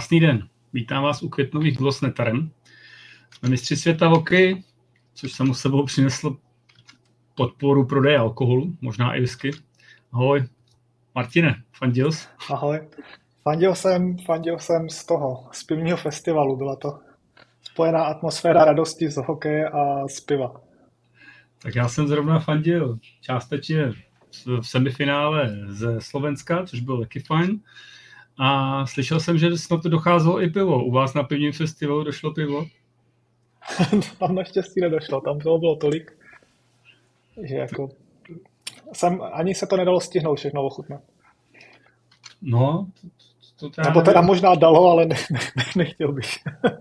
Krásný den. Vítám vás u květnových glo s Netarem. Jsme mistři světa v hokeji, což samo sebou přineslo podporu prodeje alkoholu, možná i whisky. Ahoj, Martine, fandil jsi? Ahoj. Fandil jsem z pivního festivalu. Byla to spojená atmosféra radosti z hokeje a z piva. Tak já jsem zrovna fandil částečně v semifinále ze Slovenska, což bylo taky fajn. A slyšel jsem, že snad to docházelo i pivo. U vás na pivním festivalu došlo pivo? Tam naštěstí nedošlo, tam toho bylo tolik, že jako ani se to nedalo stihnout všechno ochutnat. No, to nebo teda možná dalo, ale nechtěl bych.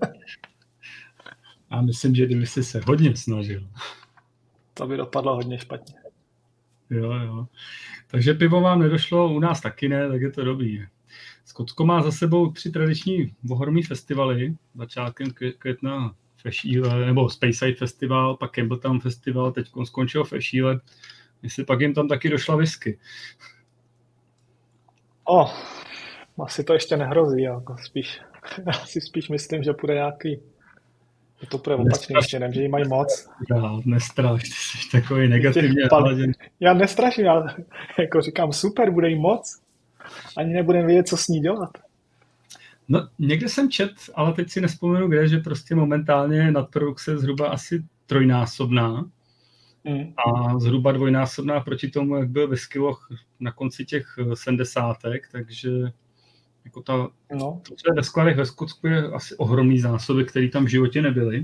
A myslím, že kdyby jsi se hodně snažil. To by dopadlo hodně špatně. Jo. Takže pivo vám nedošlo, u nás taky ne, tak je to dobrý. Skotsko má za sebou 3 tradiční ohromný festivaly. Začátkem května Fešíle, nebo Speyside Festival, pak Campbelltown Festival, teď skončil Fešíle. Jestli pak jim tam taky došla whisky. Asi to ještě nehrozí. Jako já si spíš myslím, že půjde nějaký... To bude opačným směrem, že jí mají moc. Nestraš, ty jsi takový negativně hladěn. Já nestraším, já jako říkám, super, bude jí moc. Ani nebudeme vědět, co s ní dělat. No, někde jsem čet, ale teď si nespomenu kde, že prostě momentálně nadprodukce je zhruba asi 3násobná a zhruba 2násobná proti tomu, jak byl ve skiloch na konci těch 70, takže jako to, co je ve skladech ve Skotsku, je asi ohromný zásoby, které tam v životě nebyly.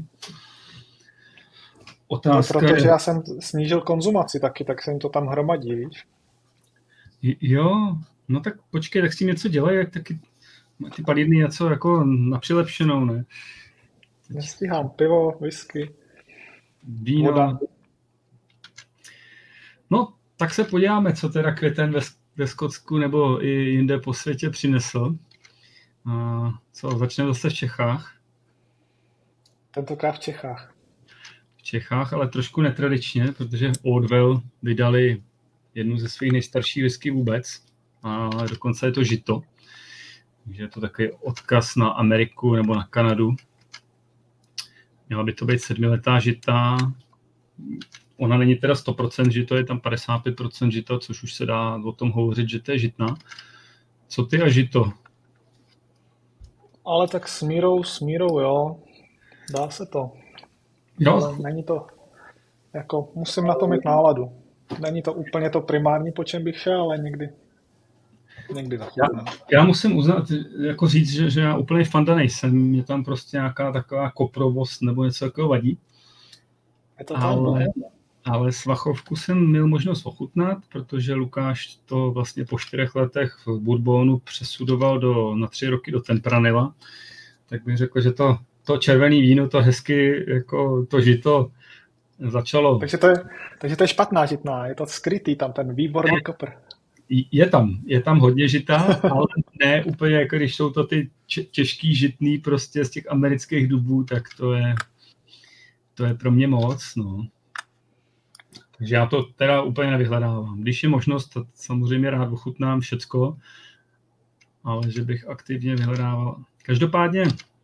Otázka protože já jsem snížil konzumaci taky, tak se jim to tam hromadí, víš? Jo, no tak počkej, tak s tím něco dělají, jak taky ty palírny něco jako na přilepšenou, ne? Nestíhám, pivo, whisky, víno. Voda. No, tak se podíváme, co teda květen ve Skotsku nebo i jinde po světě přinesl. Začneme zase v Čechách. Tentokrát v Čechách. V Čechách, ale trošku netradičně, protože Oldwell vydali jednu ze svých nejstarších whisky vůbec. A dokonce je to žito. Takže je to takový odkaz na Ameriku nebo na Kanadu. Měla by to být 7letá žita. Ona není teda 100% žito, je tam 55% žita, což už se dá o tom hovořit, že to je žitná. Co ty a žito? Ale tak s mírou, jo. Dá se to. Jo. Ale není to, jako musím na to mít náladu. Není to úplně to primární, po čem bych šel, ale někdy já musím uznat, jako říct, že já úplně fanda nejsem. Mě tam prostě nějaká taková koprovost nebo něco takového vadí. Je to tam, ale Svachovku jsem měl možnost ochutnat, protože Lukáš to vlastně po 4 letech v Bourbonu přesudoval na 3 roky do Tempranilla. Tak bych řekl, že to červený víno, to hezky, jako to žito začalo. Takže to je špatná žitná, je to skrytý tam ten výborný kopr. Je tam hodně žita, ale ne úplně, jako když jsou to ty těžký žitný prostě z těch amerických dubů, tak to je pro mě moc, no. Takže já to teda úplně nevyhledávám. Když je možnost, tak samozřejmě rád ochutnám všecko, ale že bych aktivně vyhledával. Každopádně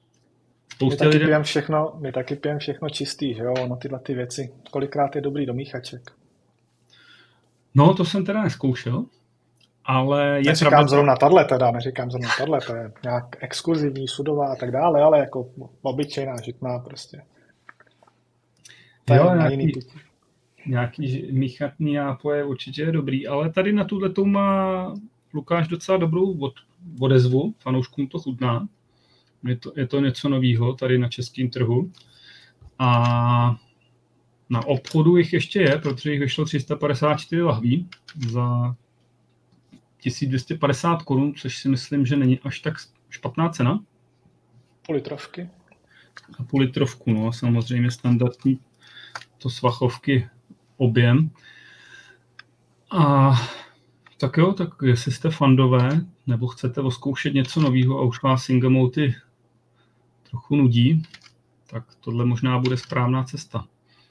my taky pijeme všechno čistý, že jo, no tyhle ty věci. Kolikrát je dobrý do míchaček. No, to jsem teda neskoušel, ale neříkám zrovna tahle, to je nějak exkluzivní, sudová a tak dále, ale jako obyčejná žitná prostě. To jo, nějaký míchatný nápoje určitě je dobrý, ale tady na tuhletou má Lukáš docela dobrou odezvu, fanouškům to chutná. Je to něco novýho tady na českém trhu. A na obchodu jich ještě je, protože jich vyšlo 354 lahví za 1250 korun, což si myslím, že není až tak špatná cena. Půlitrovky. A půlitrovku, no, samozřejmě standardní to Svachovky objem. A tak jo, tak jestli jste fandové, nebo chcete oskoušet něco nového a už vás single malty trochu nudí, tak tohle možná bude správná cesta.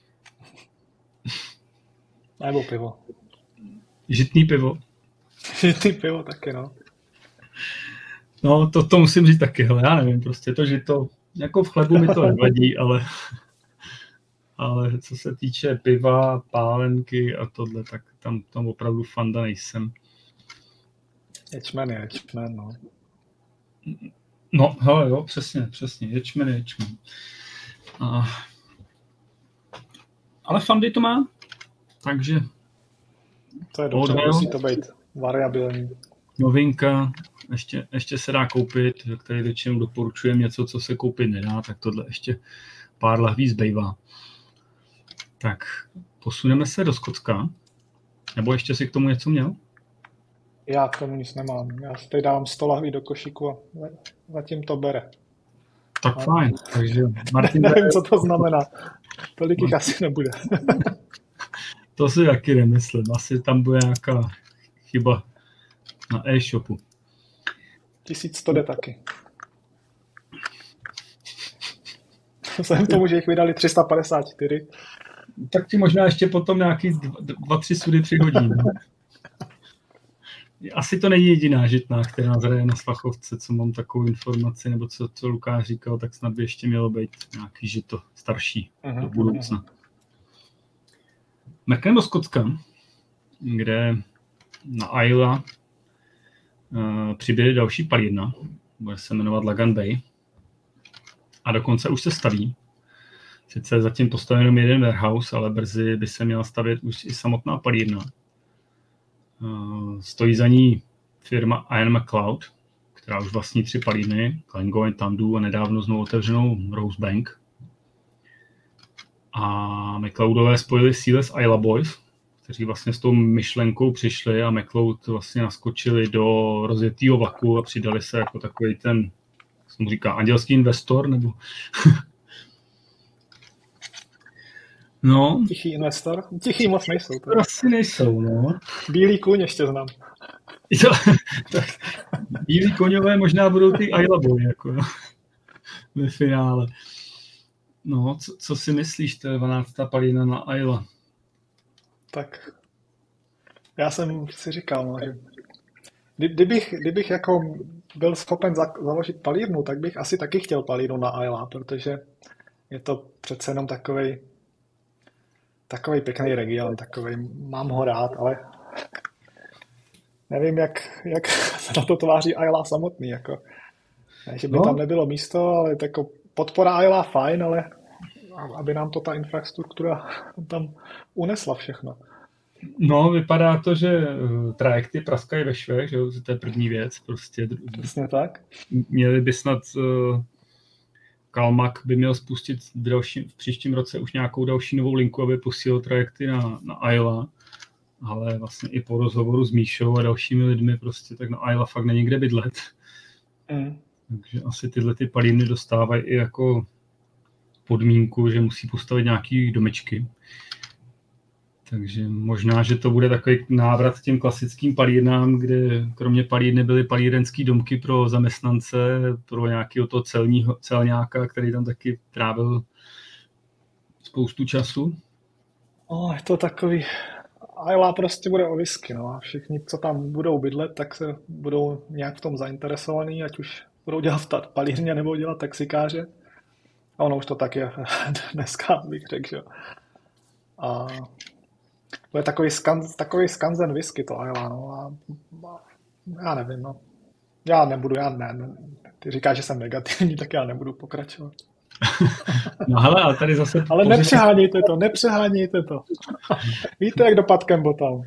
Nebo pivo. Žitný pivo. Žitný pivo taky, no. No, to musím říct taky, hele, já nevím, prostě to, že to, jako v chlebu mi to nevadí, ale co se týče piva, pálenky a tohle, tak tam opravdu fanda nejsem. Ječmen, no. No, hele, jo, přesně, ječmen. Ale fandy to má, takže... To je dobře, musí to být variabilní. Novinka, ještě se dá koupit, který většinou doporučujeme něco, co se koupit nedá, tak tohle ještě pár lahví zbývá. Tak, posuneme se do Skotska. Nebo ještě si k tomu něco měl? Já k tomu nic nemám. Já si tady dávám 100 lahví do košíku a zatím to bere. Tak a... fajn. Takže Martin nevím, co to znamená. Tolik jich asi nebude. To si taky nemyslím. Asi tam bude nějaká chyba na e-shopu. 1100 jde taky. Vzhledem tomu, že jich vydali 354. Tak ti možná ještě potom nějaký 2-3 sudy přihodí. Asi to není jediná žitná, která zraje na Svachovce, co mám takovou informaci, nebo co Lukáš říkal, tak snad by ještě mělo být nějaký žito starší do budoucna. Mrkneme do Skotska, kde na Isla přibyly další palírna, bude se jmenovat Lagan Bay, a dokonce už se staví. Sice je zatím postaven jenom jeden warehouse, ale brzy by se měla stavět už i samotná palírna. Stojí za ní firma Ian McLeod, která už vlastní 3 palírny, Glengoyne, Tamdu a nedávno znovu otevřenou Rosebank. A McLeodové spojili síly s Isla Boys, kteří vlastně s tou myšlenkou přišli a McLeod vlastně naskočili do rozjetýho vlaku a přidali se jako takový ten, jak se mu říká, andělský investor, nebo... No. Tichý investor? Tichý moc nejsou. To asi nejsou, no. Bílý kůň ještě znám. Tak, bílí koňové možná budou ty Isla Boy, jako ve finále. No, co si myslíš, to je 12. palína na Isla? Tak, já jsem si říkal, no, že kdybych jako byl schopen založit palírnu, tak bych asi taky chtěl palírnu na Isla, protože je to přece jenom takovej pěkný region, mám ho rád, ale nevím, jak se na to tváří Isla samotný, jako. Ne, že by tam nebylo místo, ale jako podpora Isla fajn, ale aby nám to ta infrastruktura tam unesla všechno. No, vypadá to, že trajekty praskají ve švech, že to je první věc, prostě. Přesně tak. Měli by snad Kalmak by měl spustit v příštím roce už nějakou další novou linku, aby posílil trajekty na Isla, ale vlastně i po rozhovoru s Míšou a dalšími lidmi prostě tak na Isla fakt není kde bydlet. Takže asi tyhle ty palírny dostávají i jako podmínku, že musí postavit nějaký domečky. Takže možná, že to bude takový návrat k těm klasickým palírnám, kde kromě palírny byly palírenský domky pro zaměstnance, pro nějakého toho celňáka, který tam taky trávil spoustu času. Je to takový... Isla prostě bude o whisky, no. A všichni, co tam budou bydlet, tak se budou nějak v tom zainteresovaní, ať už budou dělat v palírně nebo dělat taxikáře. A ono už to tak je dneska, bych řekl, že. A to je takový skanzen whisky to Isla, no. A já nevím, no. Ty říkáš, že jsem negativní, tak já nebudu pokračovat. No hele, ale tady zase... Ale nepřehánějte to. Víte, jak dopadl Campbelltown?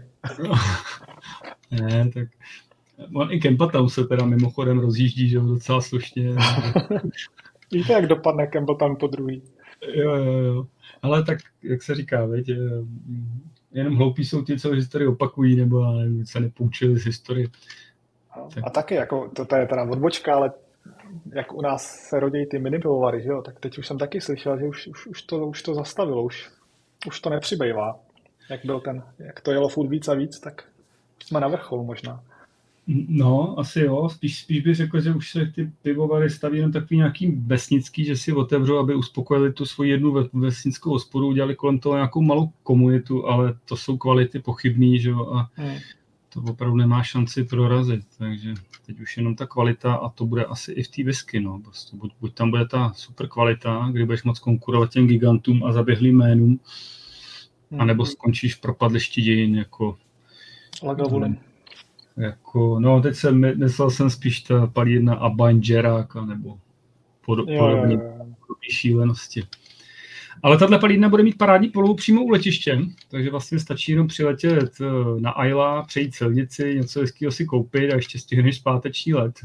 Ne, tak... On i Campbelltown se teda mimochodem rozjíždí, že docela slušně. Víte, jak dopadne Campbelltown po druhý? Jo. Ale tak, jak se říká, veď, jenom hloupí jsou ti, co historii opakují, nebo se nepoučili z historie. A taky, jako, to je teda odbočka, ale jak u nás se rodí ty minipivovary, že jo, tak teď už jsem taky slyšel, že už to zastavilo, už to nepřibývá. Jak to jelo furt víc a víc, tak jsme na vrcholu možná. No, asi jo, spíš bych řekl, že už se ty pivovary staví jenom takový nějaký vesnický, že si otevřou, aby uspokojili tu svoji jednu vesnickou hospodu, udělali kolem toho nějakou malou komunitu, ale to jsou kvality pochybný, že jo, a to opravdu nemá šanci prorazit, takže teď už jenom ta kvalita a to bude asi i v té whisky, no. Prostě buď tam bude ta super kvalita, kdy budeš moc konkurovat těm gigantům a zaběhlým jménům, anebo skončíš v propadlišti dějin jako Lagavulin. No, teď myslel jsem spíš ta palírna Abangeráka nebo podobné šílenosti. Ale tahle palírna bude mít parádní polohu přímo u letiště, takže vlastně stačí jenom přiletět na Aila, přejít silnici, něco hezkého si koupit a ještě stihneš zpáteční let.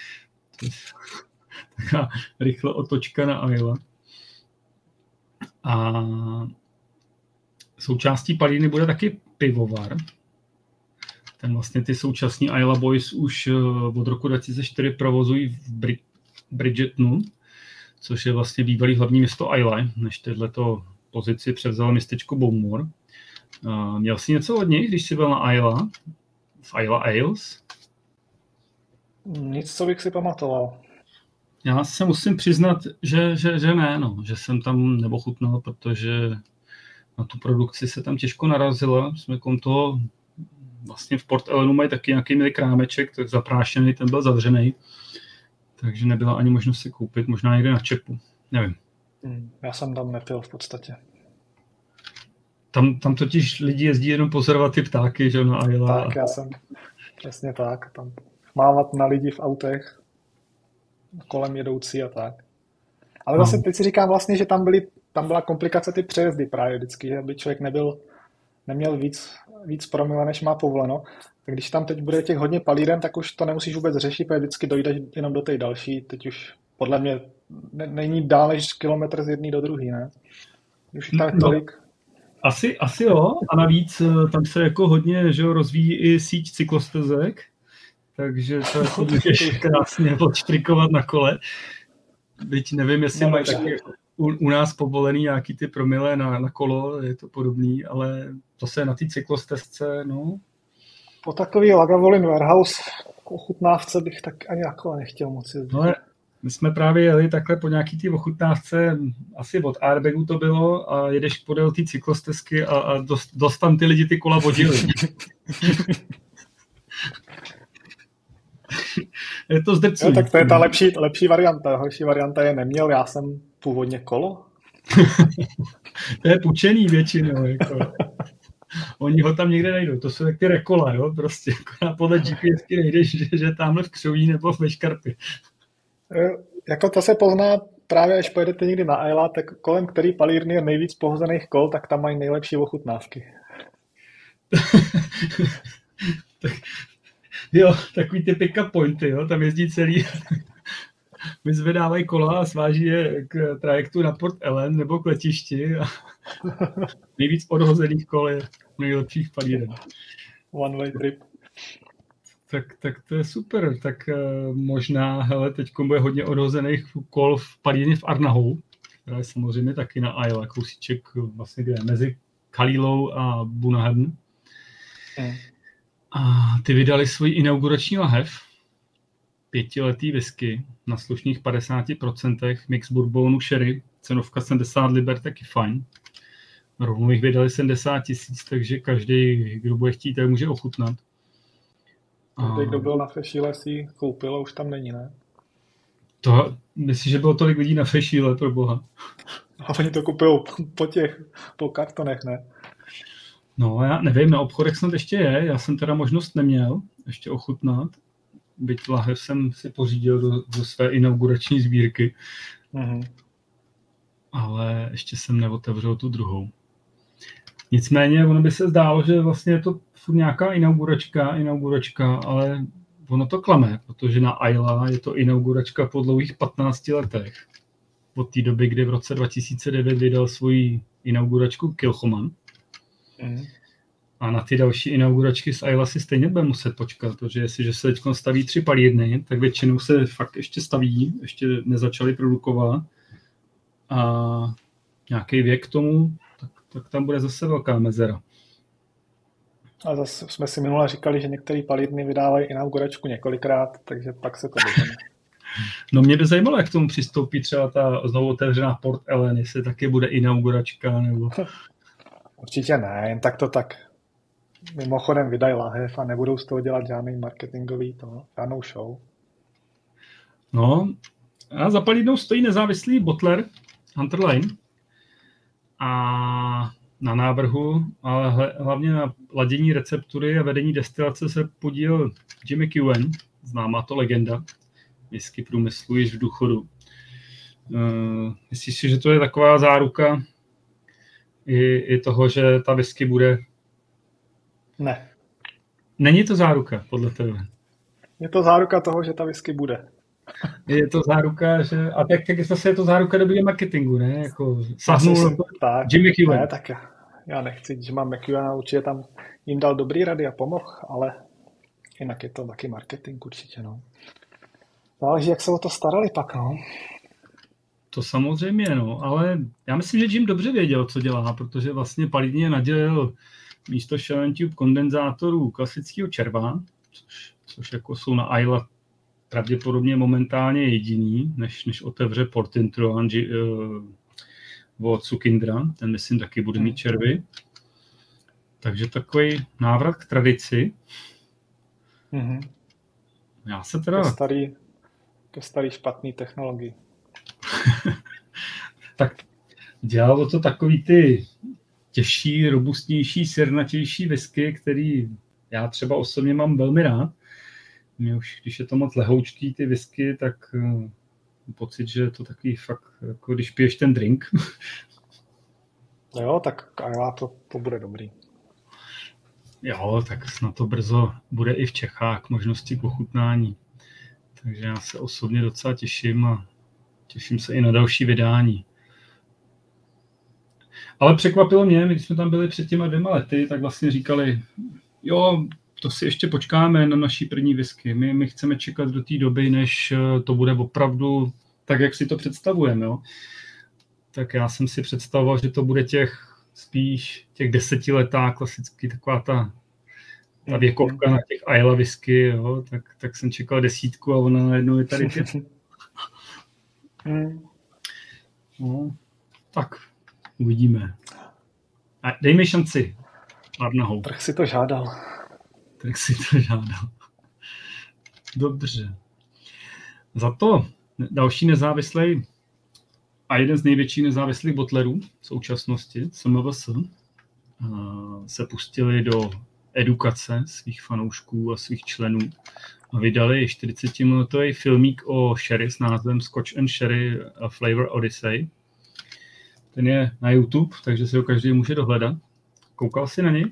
Taková rychle otočka na Aila. A součástí palírny bude taky pivovar. Ten vlastně ty současní Aila Boys už od roku 2004 provozují v Bridgetonu, což je vlastně bývalý hlavní město Islay, než této pozici převzalo městečko Bowmore. Měl jsi něco od něj, když jsi byl na Islay? V Islay Ales? Nic, co bych si pamatoval. Já se musím přiznat, že ne, no, že jsem tam neochutnal, protože na tu produkci se tam těžko narazila. Jsme kolem toho vlastně v Port Ellenu mají taky nějaký milý krámeček, tak zaprášený, ten byl zavřený. Takže nebyla ani možnost si koupit, možná někde na čepu, nevím. Já jsem tam nepil v podstatě. Tam totiž lidi jezdí jenom pozorovat ty ptáky, že na Aila. Tak, já jsem přesně tak. Tam mávat na lidi v autech, kolem jedoucí a tak. Ale zase teď si říkám vlastně, že tam byla komplikace ty přejezdy právě vždycky, že aby člověk neměl víc promile, než má povoleno. Tak když tam teď bude těch hodně palíren, tak už to nemusíš vůbec řešit, protože vždycky dojdeš jenom do té další. Teď už podle mě není dál než kilometr z jedné do druhé, ne? Už tam tolik. Asi jo, a navíc tam se jako hodně rozvíjí i síť cyklostezek, takže to jako můžeš krásně odštrikovat na kole. Byť nevím, jestli mají taky u nás povolený nějaký ty promile na kolo, je to podobný, ale to se na té cyklostezce, no. Po takový Lagavulin Warehouse ochutnávce bych tak ani jako nechtěl moc jezdit. No, my jsme právě jeli takhle po nějaký té ochutnávce, asi od Airbagu to bylo, a jedeš podél té cyklostezky a dost tam ty lidi ty kola vodili. Je to zdrcující. Tak to je ta lepší varianta. Horší varianta je neměl, já jsem původně kolo. To je pučený většinou. Jako. Oni ho tam někde najdou. To jsou jak ty rekola, jo? Prostě podle GPSky nejdeš, že tamhle v křoví nebo ve škarpě. Jako to se pozná právě, až pojedete někdy na Aila, tak kolem který palírny je nejvíc pohozených kol, tak tam mají nejlepší ochutnávky. Jo, takový ty pick-up pointy, jo? Tam jezdí celý. Vyzvedávají kola a sváží je k trajektu na Port Ellen nebo k letišti. A nejvíc odhozených kol je nejlepších palíren. One way trip. Tak to je super. Tak možná, hele, teď bude hodně odhozených kol v palírně v Arnahou, která je samozřejmě taky na Aila, kousíček vlastně kde mezi Kalilou a Bunahedn. A ty vydali svůj inaugurační lahev, 5letý whisky na slušných 50% mix bourbonu sherry, cenovka 70 liber, taky fajn. Rovnou jich vydali 70 000, takže každý, kdo bude chtít, tak může ochutnat. Každý, kdo byl na Fešíle, si koupil a už tam není, ne? To, myslím, že bylo tolik lidí na Fešíle, pro boha. A oni to kupují po kartonech, ne? No, já nevím, na obchodech snad ještě je, já jsem teda možnost neměl ještě ochutnat. Byť lahev jsem si pořídil do své inaugurační sbírky. Ale ještě jsem neotevřel tu druhou. Nicméně ono by se zdálo, že vlastně je to furt nějaká inauguračka, ale ono to klame, protože na Aila je to inauguračka po dlouhých 15 letech. Od té doby, kdy v roce 2009 vydal svoji inauguračku Kilchoman. A na ty další inauguračky z Aila si stejně bude muset počkat, protože jestliže se teď staví 3 palírny, tak většinou se fakt ještě staví, ještě nezačali produkovat. A nějaký věk k tomu, tak tam bude zase velká mezera. A zase jsme si minule říkali, že některé palírny vydávají inauguračku několikrát, takže pak se to dožene. No mě by zajímalo, jak k tomu přistoupí třeba ta znovu otevřená Port Ellen, jestli taky bude inauguračka, nebo... Určitě ne, jen tak to tak. mimochodem vydají lahev a nebudou z toho dělat žádný marketingový žádnou show. No, a za palidnou stojí nezávislý bottler Hunter Lane a na návrhu, ale hlavně na ladění receptury a vedení destilace se podílel Jimmy Keown, známá to legenda whisky průmyslu již v důchodu. Myslíš si, že to je taková záruka i toho, že ta whisky bude? Ne. Není to záruka, podle tebe? Je to záruka toho, že ta whisky bude. Je to záruka, že... A tak zase je to záruka dobrého marketingu, ne? Jako sahnul Jimmy Keown. Ne, tak já nechci, že mám McEwena, určitě tam jim dal dobrý rady a pomohl, ale jinak je to taky marketing určitě, no. Záleží, jak se o to starali pak, no. To samozřejmě, no, ale já myslím, že Jim dobře věděl, co dělá, protože vlastně palidně nadělil místo Shell & Tube kondenzátorů klasického červa, což jako jsou na Islay pravděpodobně momentálně jediný, než otevře Portintruan od Sukindra, ten myslím taky bude mít červy. Takže takový návrat k tradici. Mm-hmm. Já se teda... Ke starý špatný technologii. Tak dělalo to takový ty těžší, robustnější, sirnatější whisky, který já třeba osobně mám velmi rád. Mě už, když je to moc lehoučký ty whisky, tak mám pocit, že je to takový fakt, jako když piješ ten drink. Jo, tak to bude dobrý. Jo, tak snad to brzo bude i v Čechách možnosti k ochutnání. Takže já se osobně docela těším a těším se i na další vydání. Ale překvapilo mě, když jsme tam byli před těma 2 lety, tak vlastně říkali, jo, to si ještě počkáme na naší první whisky. My chceme čekat do té doby, než to bude opravdu tak, jak si to představujeme. Jo? Tak já jsem si představoval, že to bude spíš těch 10letá klasicky taková ta věkovka na těch Islay whisky, jo? Tak jsem čekal 10 a ona najednou je tady 5. No, tak uvidíme. A dej mi šanci. Arnahou. Trh si to žádal. Dobře. Za to další nezávislý a jeden z největších nezávislých bottlerů v současnosti, SMVS, se pustili do edukace svých fanoušků a svých členů a vydali 40-minutový filmík o sherry s názvem Scotch and Sherry a Flavor Odyssey. Ten je na YouTube, takže si ho každý může dohledat. Koukal jsi na něj?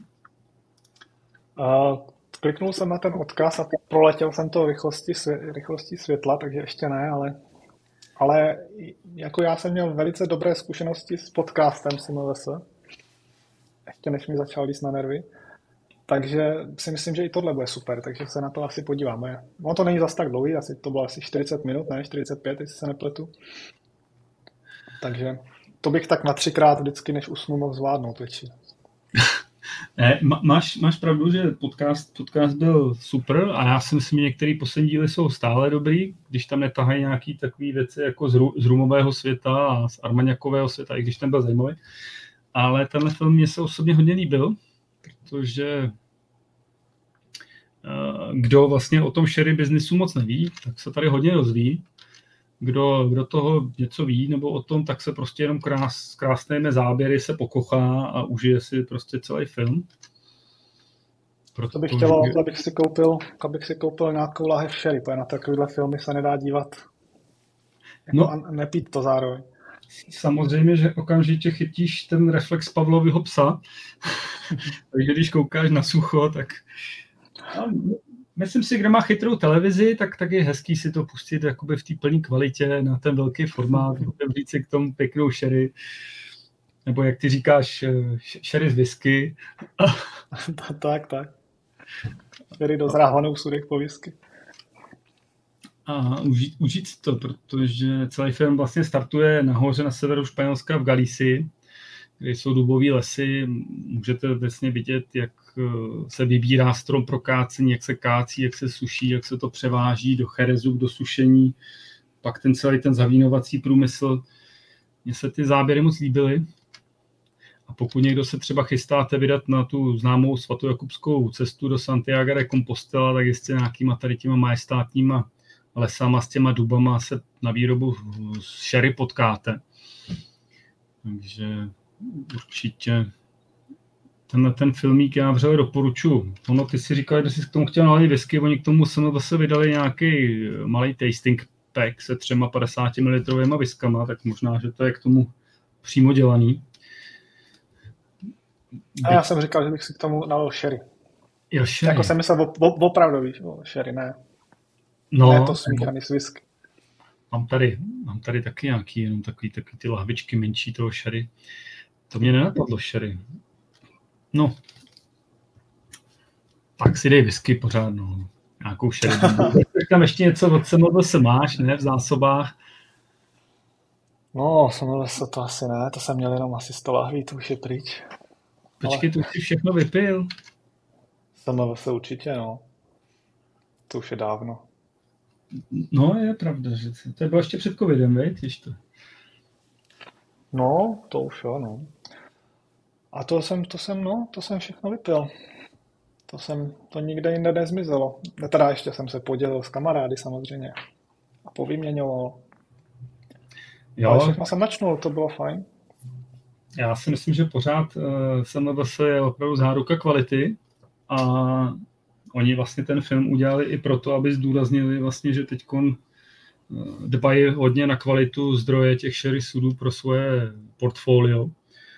Kliknul jsem na ten odkaz a proletěl jsem to rychlostí světla, takže ještě ne, ale jako já jsem měl velice dobré zkušenosti s podcastem SMVS, ještě než mi začal líst na nervy, takže si myslím, že i tohle bude super, takže se na to asi podíváme. No to není zas tak dlouhý, to bylo asi 40 minut, ne 45, jestli se nepletu. Takže to bych tak na 3krát vždycky, než usnu, mohl zvládnout větší. Ne, máš pravdu, že podcast byl super a já si myslím, že některé poslední díly jsou stále dobrý, když tam netahají nějaký takový věci jako z rumového světa a z armagnakového světa, i když ten byl zajímavý. Ale tenhle film mě se osobně hodně líbil, protože kdo vlastně o tom sherry biznisu moc neví, tak se tady hodně rozví. Kdo toho něco ví nebo o tom, tak se prostě jenom krásnými záběry se pokochá a užije si prostě celý film. To bych chtěl, abych si koupil nějakou láhev sherry, protože na takovéhle filmy se nedá dívat jako a nepít to zároveň. Samozřejmě, že okamžitě chytíš ten reflex Pavlovýho psa, takže když koukáš na sucho, tak... Myslím si, kdo má chytrou televizi, tak je hezký si to pustit jakoby v té plné kvalitě, na ten velký formát, otevřít si k tomu pěknou sherry, nebo jak ty říkáš, sherry z whisky. tak. Sherry dozrávanou sudek po whisky. A užít si to, protože celý film vlastně startuje nahoře na severu Španělska v Galicii, kde jsou dubové lesy. Můžete vlastně vidět, jak se vybírá strom pro kácení, jak se kácí, jak se suší, jak se to převáží do Cherezu, do sušení. Pak celý ten zavínovací průmysl. Mně se ty záběry moc líbily. A pokud někdo se třeba chystáte vydat na tu známou svatojakubskou cestu do Santiago de Compostela, tak jistě nějakýma tady těma majestátníma lesama s těma dubama se na výrobu sherry potkáte. Takže určitě ten filmík já vřele doporučuji. Ono, ty si říkal, že jsi k tomu chtěl nalít whisky, oni k tomu zase vydali nějaký malý tasting pack se 350 ml whiskama, tak možná, že to je k tomu přímo dělaný. A já jsem říkal, že bych si k tomu nalil sherry. Jo, sherry. Jako jsem myslel opravdový sherry, ne. No, ne to smíchaný s whisky. Mám tady taky nějaký, jenom takový ty lahvičky menší toho sherry. To mě nenapadlo sherry. No, tak si dej whisky pořád, no. Nějakou sherry. Tam ještě něco od SMLS máš, ne, v zásobách? No, SMLS to asi ne, to jsem měl jenom asi 100 lahví, to už je pryč. Počkej, to už si všechno vypil. SMLS určitě, no. To už je dávno. No, je pravda, že to bylo ještě před covidem, víš to? No, to už jo, no. A to jsem všechno vypil. To nikde jinde nezmizelo. Teda ještě jsem se podělil s kamarády samozřejmě. A povyměňoval. Jo. Ale všechno jsem načnul, to bylo fajn. Já si myslím, že pořád SMLS je opravdu záruka kvality a oni vlastně ten film udělali i proto, aby zdůraznili vlastně, že teďkon dbají hodně na kvalitu zdroje těch sherry sudů pro svoje portfolio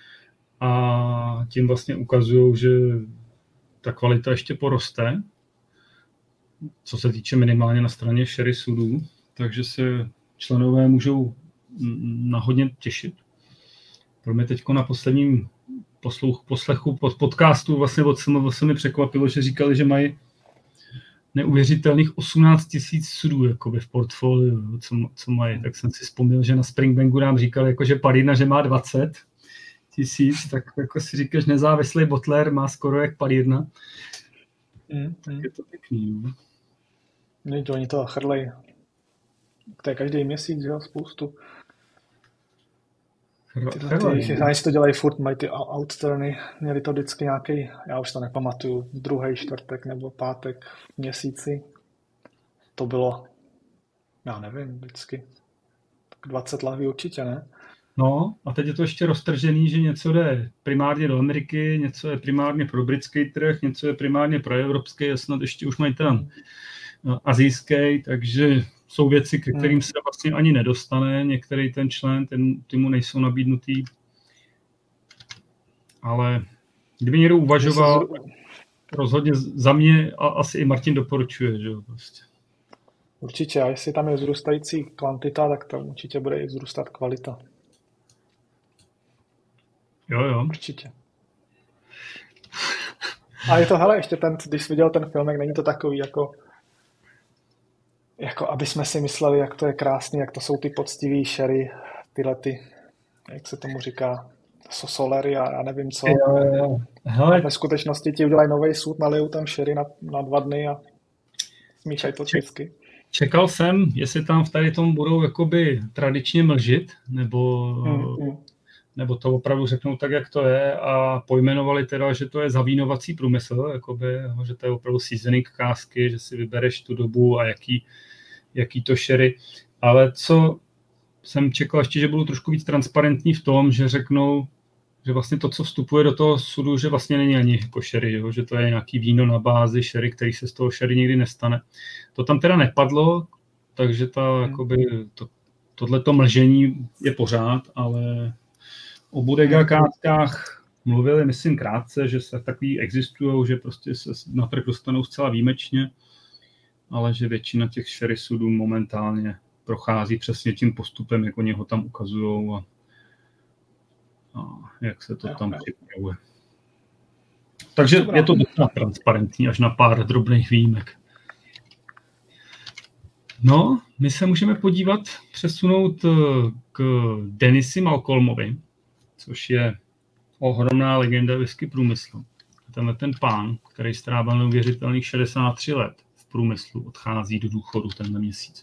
a tím vlastně ukazují, že ta kvalita ještě poroste, co se týče minimálně na straně sherry sudů, takže se členové můžou na hodně těšit. Pro mě teďko na posledním poslechu podcastu vlastně od SMLS mi překvapilo, že říkali, že mají neuvěřitelných 18 000 sudů jakoby v portfoliu, co mají. Tak jsem si vzpomněl, že na Springbanku nám říkali, jako, že Palirna, že má 20 000, tak jako si říkáš, nezávislý botler má skoro jak Palirna. Tak je to pěkný. No, oni to chrlej. To je každý měsíc, že jo, spoustu. Ty to dělají furt, mají ty outturny, měli to vždycky nějaký, já už to nepamatuju, druhý čtvrtek nebo pátek v měsíci. To bylo, já nevím, vždycky 20 lahví určitě, ne? No a teď je to ještě roztržený, že něco jde primárně do Ameriky, něco je primárně pro britský trh, něco je primárně pro evropský a snad ještě už mají tam asijský, takže jsou věci, ke kterým se vlastně ani nedostane, některý ten člen, ty mu nejsou nabídnutý. Ale kdyby někdo uvažoval, rozhodně za mě a asi i Martin doporučuje, že jo, prostě. Určitě, a jestli tam je vzrůstající kvantita, tak tam určitě bude i vzrůstat kvalita. Jo. Určitě. A je to, hele, ještě když jsi viděl ten filmek, není to takový jako aby jsme si mysleli, jak to je krásný, jak to jsou ty poctivý sherry, tyhle ty, jak se tomu říká, solery a já nevím co. Jo. Hele. A ve skutečnosti ti udělají nový sud, nalijou tam sherry na 2 dny a smíchají to vždycky. Čekal jsem, jestli tam v tady tom budou jakoby tradičně mlžit, nebo to opravdu řeknou tak, jak to je a pojmenovali teda, že to je zavínovací průmysl, jakoby, že to je opravdu seasoning kásky, že si vybereš tu dobu a jaký to sherry. Ale co jsem čekal ještě, že budou trošku víc transparentní v tom, že řeknou, že vlastně to, co vstupuje do toho sudu, že vlastně není ani jako sherry, že to je nějaký víno na bázi sherry, který se z toho sherry nikdy nestane. To tam teda nepadlo, takže tohleto mlžení je pořád, ale o bodega káskách mluvili, myslím, krátce, že se takový existují, že prostě se na trh dostanou zcela výjimečně, ale že většina těch sherry sudů momentálně prochází přesně tím postupem, jak oni ho tam ukazujou a jak se to tam připravuje. Takže je to docela transparentní, až na pár drobných výjimek. No, my se můžeme přesunout k Denisi Malcolmovi, což je ohromná legenda whisky průmyslu. Tenhle ten pán, který strávil neuvěřitelných 63 let v průmyslu, odchází do důchodu tenhle měsíc.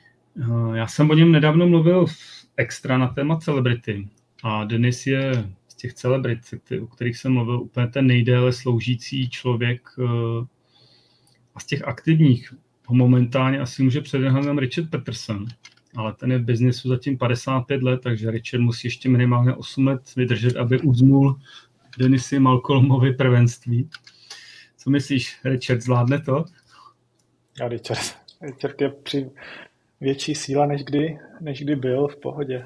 Já jsem o něm nedávno mluvil v Extra na téma celebrity a Denis je těch celebrit, o kterých jsem mluvil, úplně ten nejdéle sloužící člověk a z těch aktivních ho momentálně asi může předehnat nám Richard Peterson, ale ten je v biznesu zatím 55 let, takže Richard musí ještě minimálně 8 let vydržet, aby uzmul Denisi Malcolmovi prvenství. Co myslíš, Richard zvládne to? A Richard je při větší síla, než kdy byl, v pohodě.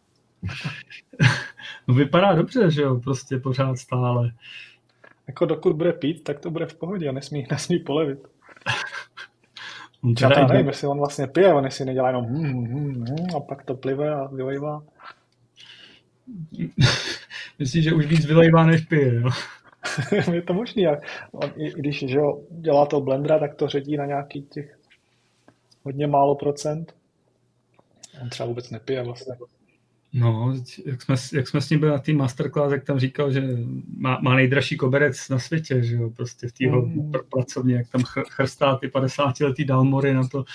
No vypadá dobře, že jo, prostě pořád stále. Jako dokud bude pít, tak to bude v pohodě a nesmí polevit. Já nevím, jestli on vlastně pije, on jestli nedělá jenom a pak to plive a vylejvá. Myslíš, že už víc vylejvá, než pije, jo? Je to možný. I když že jo, dělá to blendera, tak to ředí na nějaký těch hodně málo procent. On třeba vůbec nepije vlastně. No, jak jsme s ním byli na té masterclass, jak tam říkal, že má nejdražší koberec na světě, že jo, prostě v téhle pracovně, jak tam chrstá ty 50letý Dalmory na to.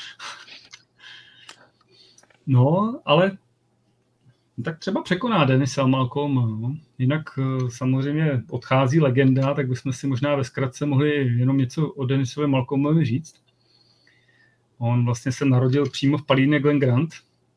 No, ale tak třeba překoná Denise Malcolma, no. Jinak samozřejmě odchází legenda, tak bychom si možná ve zkratce mohli jenom něco o Denisovi Malcolmovi říct. On vlastně se narodil přímo v Palíně Glen Grant,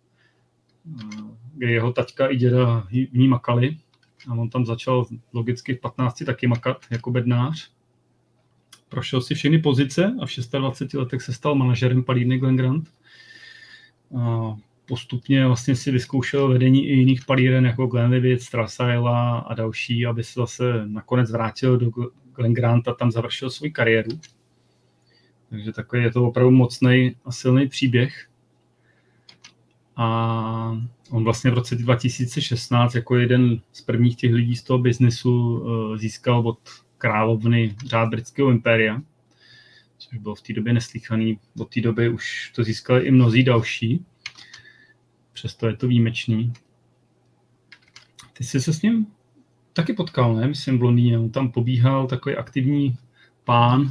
kde jeho taťka i děda v ní makali. A on tam začal logicky v 15 taky makat jako bednář. Prošel si všechny pozice a v 26 letech se stal manažerem Palíny Glen Grant. A postupně vlastně si vyzkoušel vedení i jiných palíren jako Glenlivet, Strassaila a další, aby se zase nakonec vrátil do Glen Grant a tam završil svou kariéru. Takže takový je to opravdu mocný a silný příběh. A on vlastně v roce 2016 jako jeden z prvních těch lidí z toho biznesu získal od královny řád britského impéria, což bylo v té době neslýchaný. Od té doby už to získali i mnozí další. Přesto je to výjimečný. Ty jsi se s ním taky potkal, ne? Myslím v Londýně. On tam pobíhal takový aktivní pán.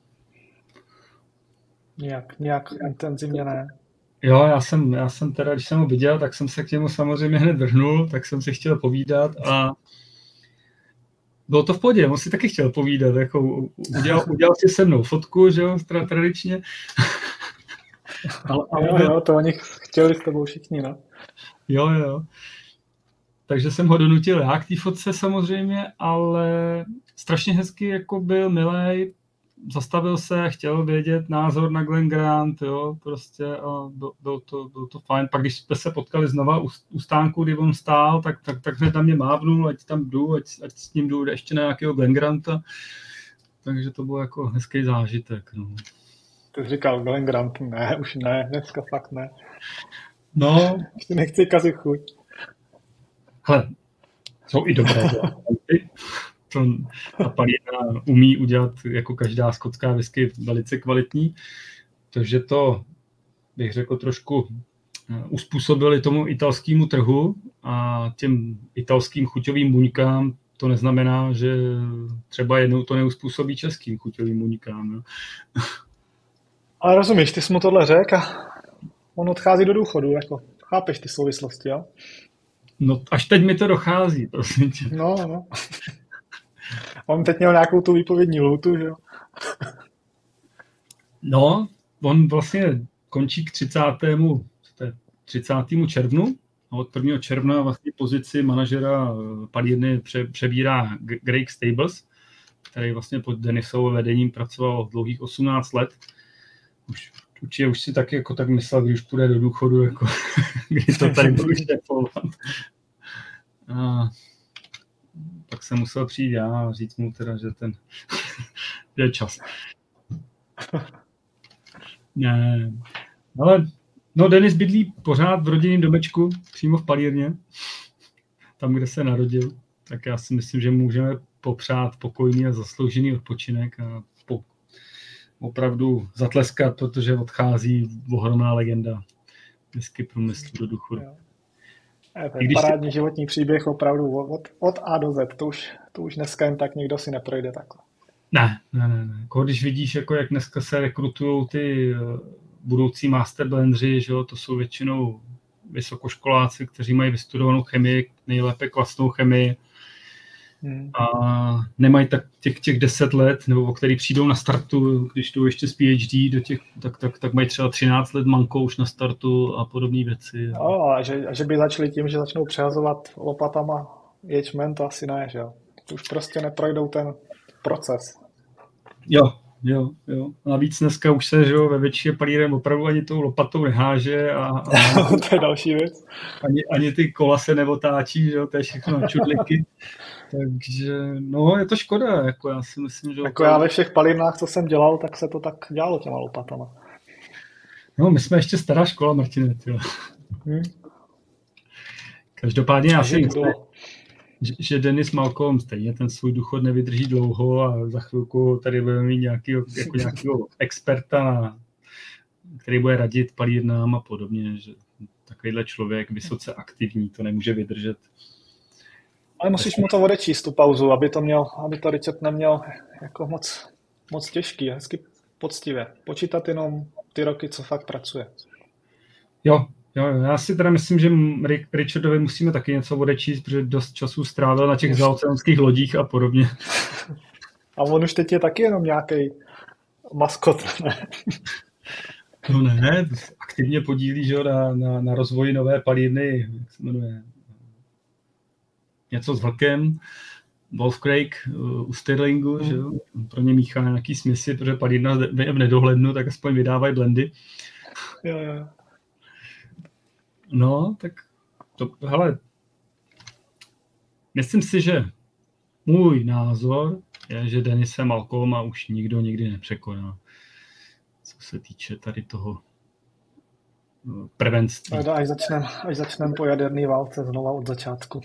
Nějak intenzivně ne. Jo, já jsem teda, když jsem ho viděl, tak jsem se k němu samozřejmě hned vrhnul, tak jsem si chtěl povídat a bylo to v pohodě, on si taky chtěl povídat, jako udělal si se mnou fotku, že jo, tradičně. Jo, to oni chtěli s tebou všichni, no. Jo. Takže jsem ho donutil já k té fotce samozřejmě, ale strašně hezky jako byl, milej, zastavil se, chtěl vědět názor na Glen Grant, jo, prostě a bylo to fajn. Pak když jsme se potkali znova u stánku, kdy on stál, tak hned na mě mávnul, ať tam jdu, ať s ním jdu ještě na nějakého Glen Granta. Takže to bylo jako hezký zážitek, no. Ty jsi říkal Glen Grant, ne, už ne, dneska fakt ne. No. Nechci kazit chuť. Hele, jsou i dobré. To ta Palína umí udělat jako každá skotská whisky velice kvalitní, takže to, bych řekl, trošku uspůsobili tomu italskému trhu a těm italským chuťovým buňkám. To neznamená, že třeba jednou to neuspůsobí českým chuťovým buňkám. No. Ale rozumíš, ty jsi mu tohle řekl a on odchází do důchodu, jako chápeš ty souvislosti, jo? No až teď mi to dochází, prosím tě. No. On teď měl nějakou tu výpovědní lhůtu, že jo? No, on vlastně končí k 30. červnu a od 1. června vlastně pozici manažera palírny přebírá Greg Stables, který vlastně pod Denisovým vedením pracoval dlouhých 18 let. Už si taky jako tak myslel, když půjde do důchodu, jako, kdy to tady budu štěpovat. A pak jsem musel přijít já a říct mu teda, že je čas. Ne, ale no Denis bydlí pořád v rodinném domečku, přímo v palírně, tam, kde se narodil, tak já si myslím, že můžeme popřát pokojný a zasloužený odpočinek a opravdu zatleskat, protože odchází ohromná legenda whisky průmyslu do důchodu. To je parádní životní příběh opravdu od A do Z. To už dneska jen tak nikdo si neprojde takhle. Ne. Když vidíš, jako jak dneska se rekrutují ty budoucí master blendři, že jo, to jsou většinou vysokoškoláci, kteří mají vystudovanou chemii, nejlépe kvasnou chemii. a nemají tak těch 10 let, nebo o který přijdou na startu, když jdou ještě z PhD, tak mají třeba 13 let manko už na startu a podobné věci. No, a že by začali tím, že začnou přehazovat lopatama ječmen, to asi ne, že jo. Už prostě neprojdou ten proces. Jo. Navíc dneska už se, že jo, ve většině palírem opravdu ani tou lopatou neháže a to je další věc. Ani ty kola se neotáčí, že jo, to je všechno na čudliky. Takže, no, je to škoda, jako já si myslím, že... Jako já ve všech palírnách, co jsem dělal, tak se to tak dělalo těma lopatama. No, my jsme ještě stará škola, Martine, tyjo. Každopádně já si myslím, že Dennis Malcolm stejně ten svůj důchod nevydrží dlouho a za chvilku tady budeme mít nějakého experta, který bude radit palírnám a podobně, že takovýhle člověk vysoce aktivní to nemůže vydržet. Ale musíš mu to odečíst, tu pauzu, aby to Richard neměl jako moc těžký, hezky poctivě. Počítat jenom ty roky, co fakt pracuje. Jo, já si teda myslím, že Richardovi musíme taky něco odečíst, protože dost času strávil na těch zaoceánských lodích a podobně. A on už teď je taky jenom nějaký maskot, ne? No ne, aktivně podílí, že, na rozvoji nové palírny, jak se jmenuje, něco s vlkem, Wolf Craig u Stirlingu, že jo, pro ně míchá nějaký směsi, protože palírna v nedohlednu, tak aspoň vydávají blendy. Jo. No, tak to, hele, myslím si, že můj názor je, že Denise Malcolma už nikdo nikdy nepřekoná, co se týče tady toho prvenství. Až začneme po jaderné válce znova od začátku.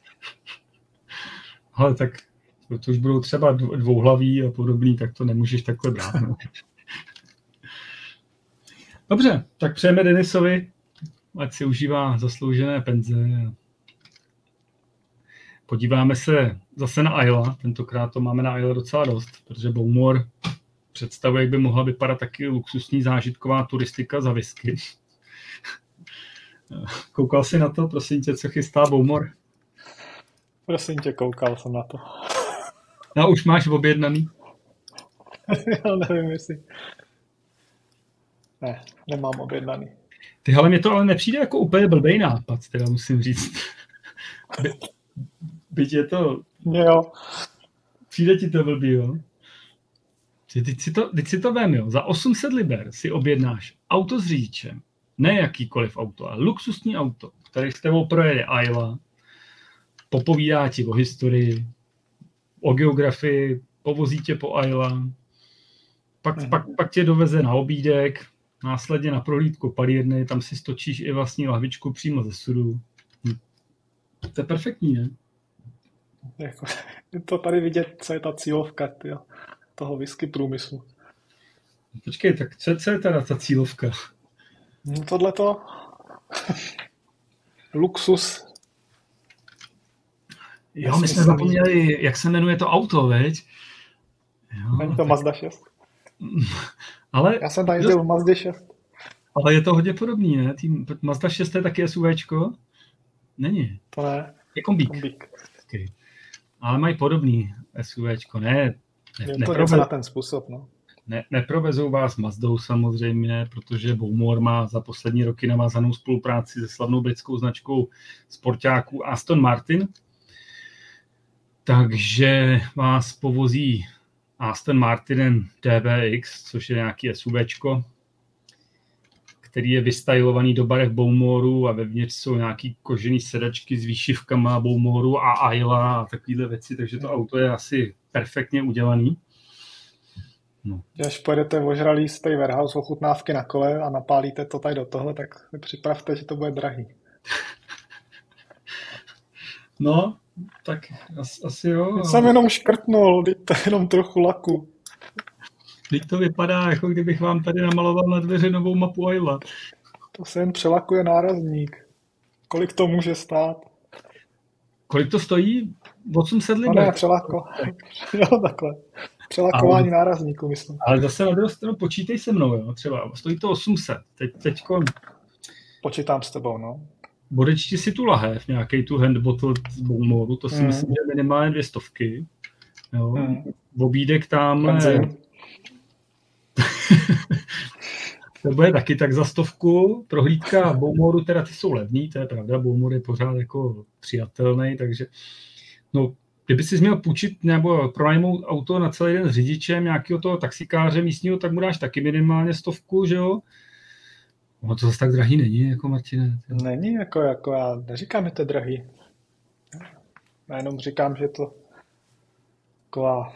Ale tak to už budou třeba dvouhlaví a podobný, tak to nemůžeš takhle brát. No. Dobře, tak přejeme Denisovi, ať si užívá zasloužené penze. Podíváme se zase na Isla, tentokrát to máme na Isla docela dost, protože Bowmore představuje, jak by mohla vypadat taky luxusní zážitková turistika za whisky. Koukal jsi na to, prosím tě, co chystá Bowmore? Prosím tě, koukal jsem na to. No, už máš objednaný? Já nevím, jestli... Ne, nemám objednaný. Ty, ale mě to ale nepřijde jako úplně blbej nápad, teda musím říct. Byť je to... Jo. Přijde ti to blbý, jo? Teď si to vem, jo. Za 800 liber si objednáš auto s řidičem. Ne jakýkoliv auto, ale luxusní auto, který s tebou projede Isla, popovídá ti o historii, o geografii, povozí tě po Isla, pak tě doveze na obídek, následně na prohlídku palírny, tam si stočíš i vlastní lahvičku přímo ze sudu. To je perfektní, ne? Jako, je to tady vidět, co je ta cílovka toho whisky průmyslu. Počkej, tak co je teda ta cílovka? No tohleto luxus. Jo, my jsme zapomněli, jak se jmenuje to auto, veď? Není to Mazda 6? Ale, já jsem tam jezdil v Mazdě 6. Ale je to hodně podobný, ne? Mazda 6 je taky SUVčko? Není. To ne. Je kombík. Okay. Ale mají podobný SUVčko, ne? Je to něco na ten způsob, no. Neprovezou vás Mazdou samozřejmě, protože Bowmore má za poslední roky navázanou spolupráci se slavnou britskou značkou sportáků Aston Martin. Takže vás povozí Aston Martinem DBX, což je nějaký SUVčko, který je vystylovaný do barev Bowmoreu a vevnitř jsou nějaký kožený sedačky s výšivkama Bowmoreu a Isla a takovéhle věci, takže to auto je asi perfektně udělaný. No. Když pojedete ožralý z té warehouse ochutnávky na kole a napálíte to tady do tohle, tak si připravte, že to bude drahý. No, tak asi jo. Já jsem jenom škrtnul, teď to je jenom trochu laku. Teď to vypadá, jako kdybych vám tady namaloval na dveře novou mapu Isla. To se jen přelakuje nárazník. Kolik to může stát? Kolik to stojí? 800 liber. No ne, jo, takhle. Přelakování nárazníku, myslím. Ale zase na druhou stranu počítej se mnou, jo, třeba. Stojí to 800. Teďko... Počítám s tebou, no. Odečti si tu lahev, nějaký tu hand bottle z Bowmoru, to si myslím, že minimálně 200. Jo. Obídek tamhle... Benzín. To bude taky tak za 100. Prohlídka Bowmoru, teda ty jsou levný, to je pravda, Bowmor je pořád jako přijatelný, takže no, kdyby si měl půjčit nebo pronajmout auto na celý den s řidičem nějakého toho taxikáře místního, tak mu dáš taky minimálně 100, že jo? No to zase tak drahý není, jako Martine. Není, jako já neříkám, že to je drahý. Já jenom říkám, že to taková...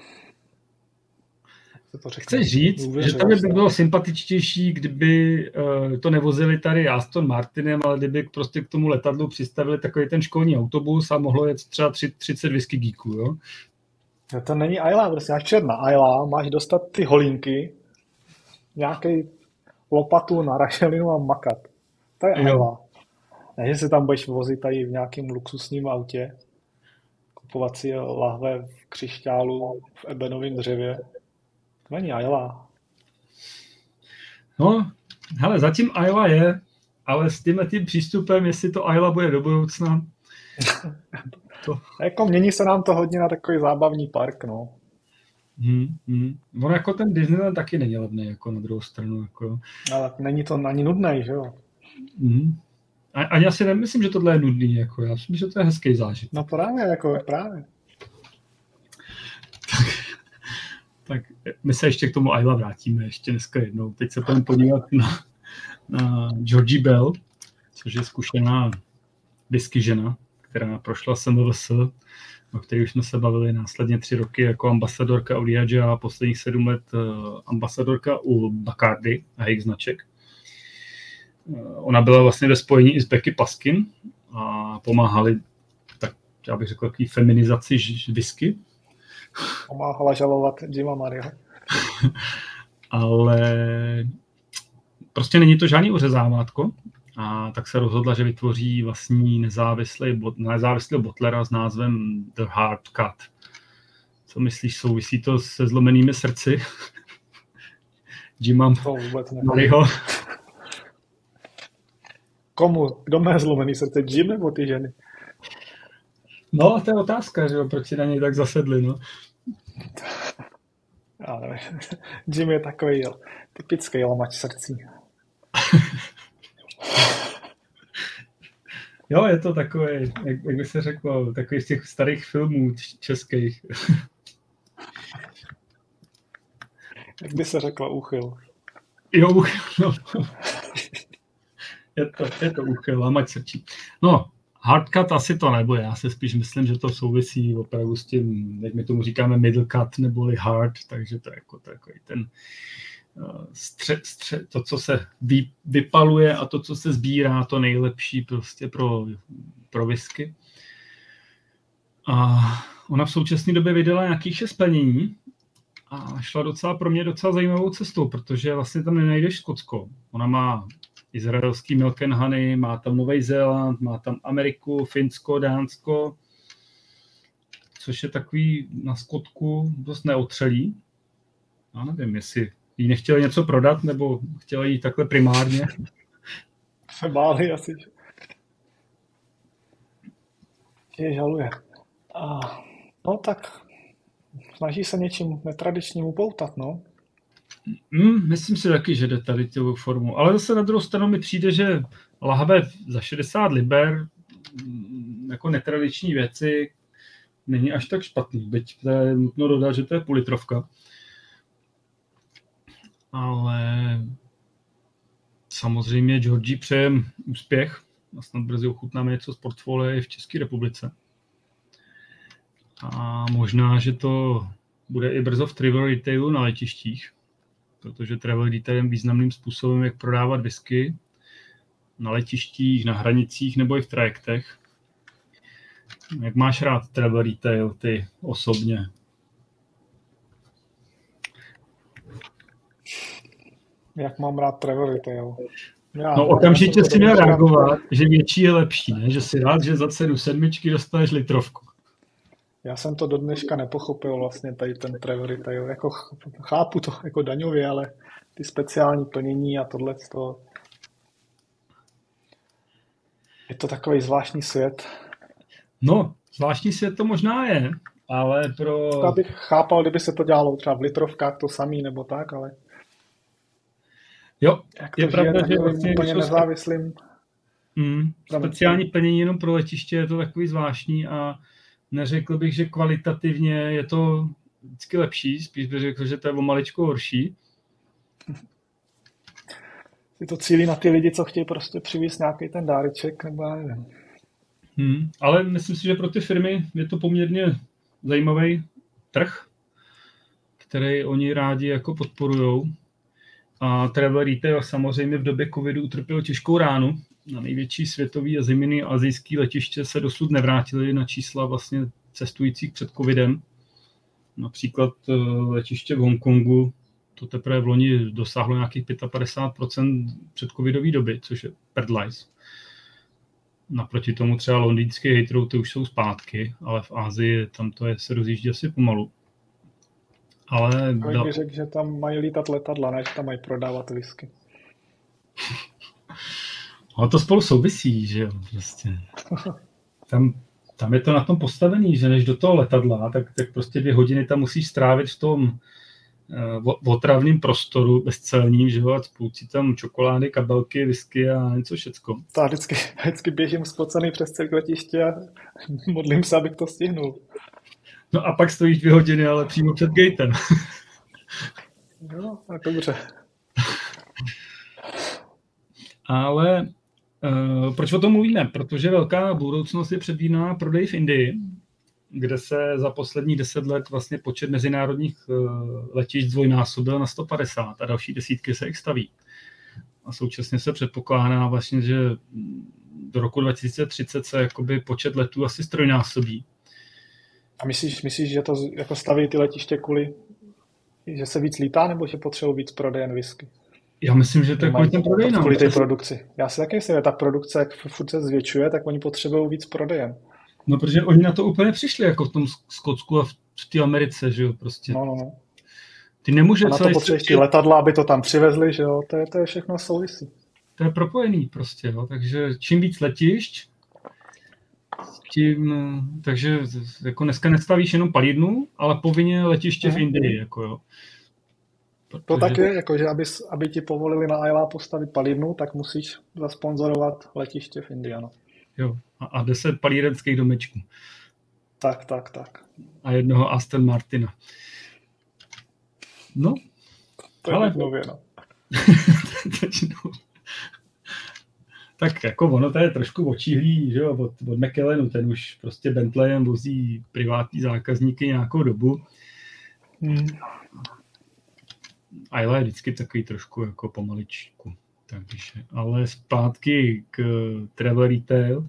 Chceš říct, že tam by bylo sympatičtější, kdyby to nevozili tady Aston Martinem, ale kdyby prostě k tomu letadlu přistavili takový ten školní autobus a mohlo jet třeba 30 whisky geeků, jo? No to není Ayla, prostě máš přijet na Ayla, máš dostat ty holínky, nějaký lopatu na rašelinu a makat. To je Ayla. Ne, že se tam budeš vozit tady v nějakém luxusním autě, kupovat si lahve v křišťálu, v ebenovém dřevě. To není Ayla. No, hele, zatím Ayla je, ale s tím přístupem, jestli to Ayla bude do budoucna. To... Jako mění se nám to hodně na takový zábavní park, no. On jako ten Disneyland taky není levný, jako na druhou stranu. Jako. Ale není to ani nudný, že jo? Ani já si nemyslím, že tohle je nudný, jako. Já myslím, že to je hezký zážitek. No právě. Tak my se ještě k tomu Ayla vrátíme ještě dneska jednou. Teď se budeme podívat na Georgie Bell, což je zkušená whisky žena, která prošla SMVS, o které už jsme se bavili následně 3 roky jako ambasadorka u Diageo a posledních 7 let ambasadorka u Bacardi a jejich značek. Ona byla vlastně ve spojení i s Becky Paskin a pomáhali, tak já bych řekl, takový feminizaci whisky. Pomáhala žalovat Jima Maria. Ale prostě není to žádný ořezávátko. A tak se rozhodla, že vytvoří vlastní nezávislého botlera s názvem The Hard Cut. Co myslíš, souvisí to se zlomenými srdci? Jima Mariho. Komu? Kdo má zlomený srdce? Jim nebo ty ženy? No, to je otázka, že jo, proč si na něj tak zasedli, no. Já nevím. Jim je takový typický lamač srdcí. Jo, je to takový, jak by se řeklo, takový z těch starých filmů českých. Jak by se řeklo, úchyl. Jo, úchyl, no. Je to úchyl, lamač srdcí. No, hardcut asi to nebude, já si spíš myslím, že to souvisí opravdu s tím, jak my tomu říkáme middle cut neboli hard, takže to je jako takový ten to, co se vypaluje a to, co se sbírá, to nejlepší prostě pro whisky. A ona v současné době vydala nějakých 6 plnění a šla pro mě docela zajímavou cestou, protože vlastně tam nenajdeš Skotsko. Ona má izraelský milk and honey, má tam Nový Zéland, má tam Ameriku, Finsko, Dánsko, což je takový na Skotku dost neotřelý. Já nevím, jestli jí nechtěli něco prodat, nebo chtěli jí takhle primárně. Se báli asi. Je žaluje. No tak snaží se něčím netradičním upoutat, no. Myslím si taky, že jde tady tělou formu. Ale zase na druhou stranu mi přijde, že lahve za 60 liber jako netradiční věci není až tak špatný. Byť to je nutno dodat, že to je půllitrovka. Ale samozřejmě Georgie přejem úspěch a snad brzy ochutnáme něco z portfolia v České republice. A možná, že to bude i brzo v travel retailu na letištích, protože travel retail je významným způsobem, jak prodávat whisky na letištích, na hranicích nebo i v trajektech. Jak máš rád travel retail ty osobně? Jak mám rád travel retail? No okamžitě si měl reagovat, že větší je lepší, ne? Že si rád, že za cenu 7 dostaneš litrovku. Já jsem to do dneška nepochopil vlastně tady ten travel retail. Jako chápu to jako daňově, ale ty speciální plnění a tohle to... Je to takový zvláštní svět. No, zvláštní svět to možná je, ale pro... Já bych chápal, kdyby se to dělalo třeba v litrovkách to samý nebo tak, ale Jo, jak je to žije pravda, že takovým vlastně úplně nezávislým. speciální plnění jenom pro letiště je to takový zvláštní a neřekl bych, že kvalitativně je to vždycky lepší, spíš bych řekl, že to je o maličko horší. Je to cílí na ty lidi, co chtějí prostě přivést nějaký ten dáreček, nebo já nevím. Ale myslím si, že pro ty firmy je to poměrně zajímavý trh, který oni rádi jako podporujou. A travel retail samozřejmě v době covidu utrpěl těžkou ránu. Na největší světový a zejména asijský letiště se dosud nevrátily na čísla vlastně cestujících před covidem. Například letiště v Hongkongu to teprve v loni dosáhlo nějakých 55% před covidové doby, což je prdlajs. Naproti tomu třeba londýnské Heathrow, ty už jsou zpátky, ale v Asii tam to se rozjíždí asi pomalu. Ale bych řekl, že tam mají lítat letadla, ne, že tam mají prodávat whisky. Ale to spolu souvisí, že jo, prostě. Tam je to na tom postavený, že než do toho letadla, tak prostě 2 hodiny tam musíš strávit v tom otravném prostoru bezcelním, že jo, a spoucí tam čokolády, kabelky, whisky a něco všecko. To vždycky běžím spocený přes celé letiště a modlím se, abych to stihnul. No a pak stojíš 2 hodiny, ale přímo před gatem. No, tak dobře. Ale proč o tom mluvíme? Protože velká budoucnost je předvídaná prodej v Indii, kde se za poslední 10 let vlastně počet mezinárodních letišť zdvojnásobil na 150 a další desítky se jich staví. A současně se předpokládá vlastně, že do roku 2030 se jakoby počet letů asi strojnásobí. A myslíš, že to jako staví ty letiště kvůli, že se víc lítá, nebo že potřebují víc prodejen whisky? Já myslím, že to je kvůli těm prodejnám. Kvůli té produkci. Já si taky myslím, že ta produkce, jak furt se zvětšuje, tak oni potřebují víc prodejen. No, protože oni na to úplně přišli, jako v tom Skotsku a v té Americe, že jo, prostě. No. Ty nemůže a na to potřebuješ ty letadla, aby to tam přivezli, že jo, to je všechno souvisí. To je propojený prostě, jo, takže čím víc letišť, tím, takže jako dneska nestavíš jenom palírnu, ale povinně letiště v Indii, jako jo. Protože... To tak je, jako, že aby ti povolili na Ayla postavit palírnu, tak musíš zasponzorovat letiště v Indii, ano. Jo, a 10 palírenských domečků. Tak. A jednoho Aston Martina. No, to ale... nově, no. Tak jako ono to je trošku očíhlý, že jo, od McKellenu, ten už prostě Bentleyem vozí privátní zákazníky nějakou dobu. Ayla je vždycky takový trošku jako pomaličku. Takže, ale zpátky k travel retail.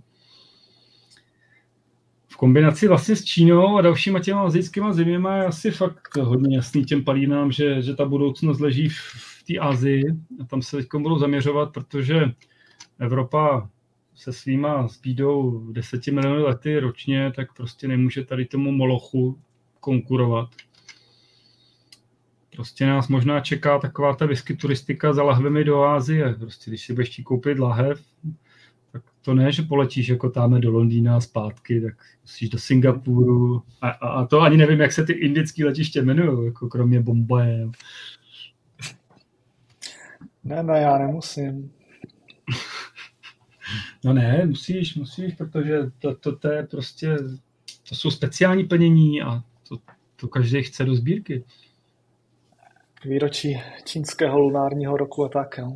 V kombinaci vlastně s Čínou a dalšíma těma asijskýma zeměma je asi fakt hodně jasný těm palínám, že ta budoucnost leží v té Asii a tam se teď budou zaměřovat, protože Evropa se svýma speedou 10 miliony lety ročně, tak prostě nemůže tady tomu molochu konkurovat. Prostě nás možná čeká taková ta whisky turistika za lahvemi do Asie. Prostě když si budeš chtít koupit lahev, tak to ne, že poletíš jako táme do Londýna a zpátky, tak musíš do Singapuru. A to ani nevím, jak se ty indické letiště jmenují, jako kromě Bombaje. Ne, já nemusím. No ne, musíš, protože to je prostě, to jsou speciální plnění a to každý chce do sbírky. Výročí čínského lunárního roku a tak, jo.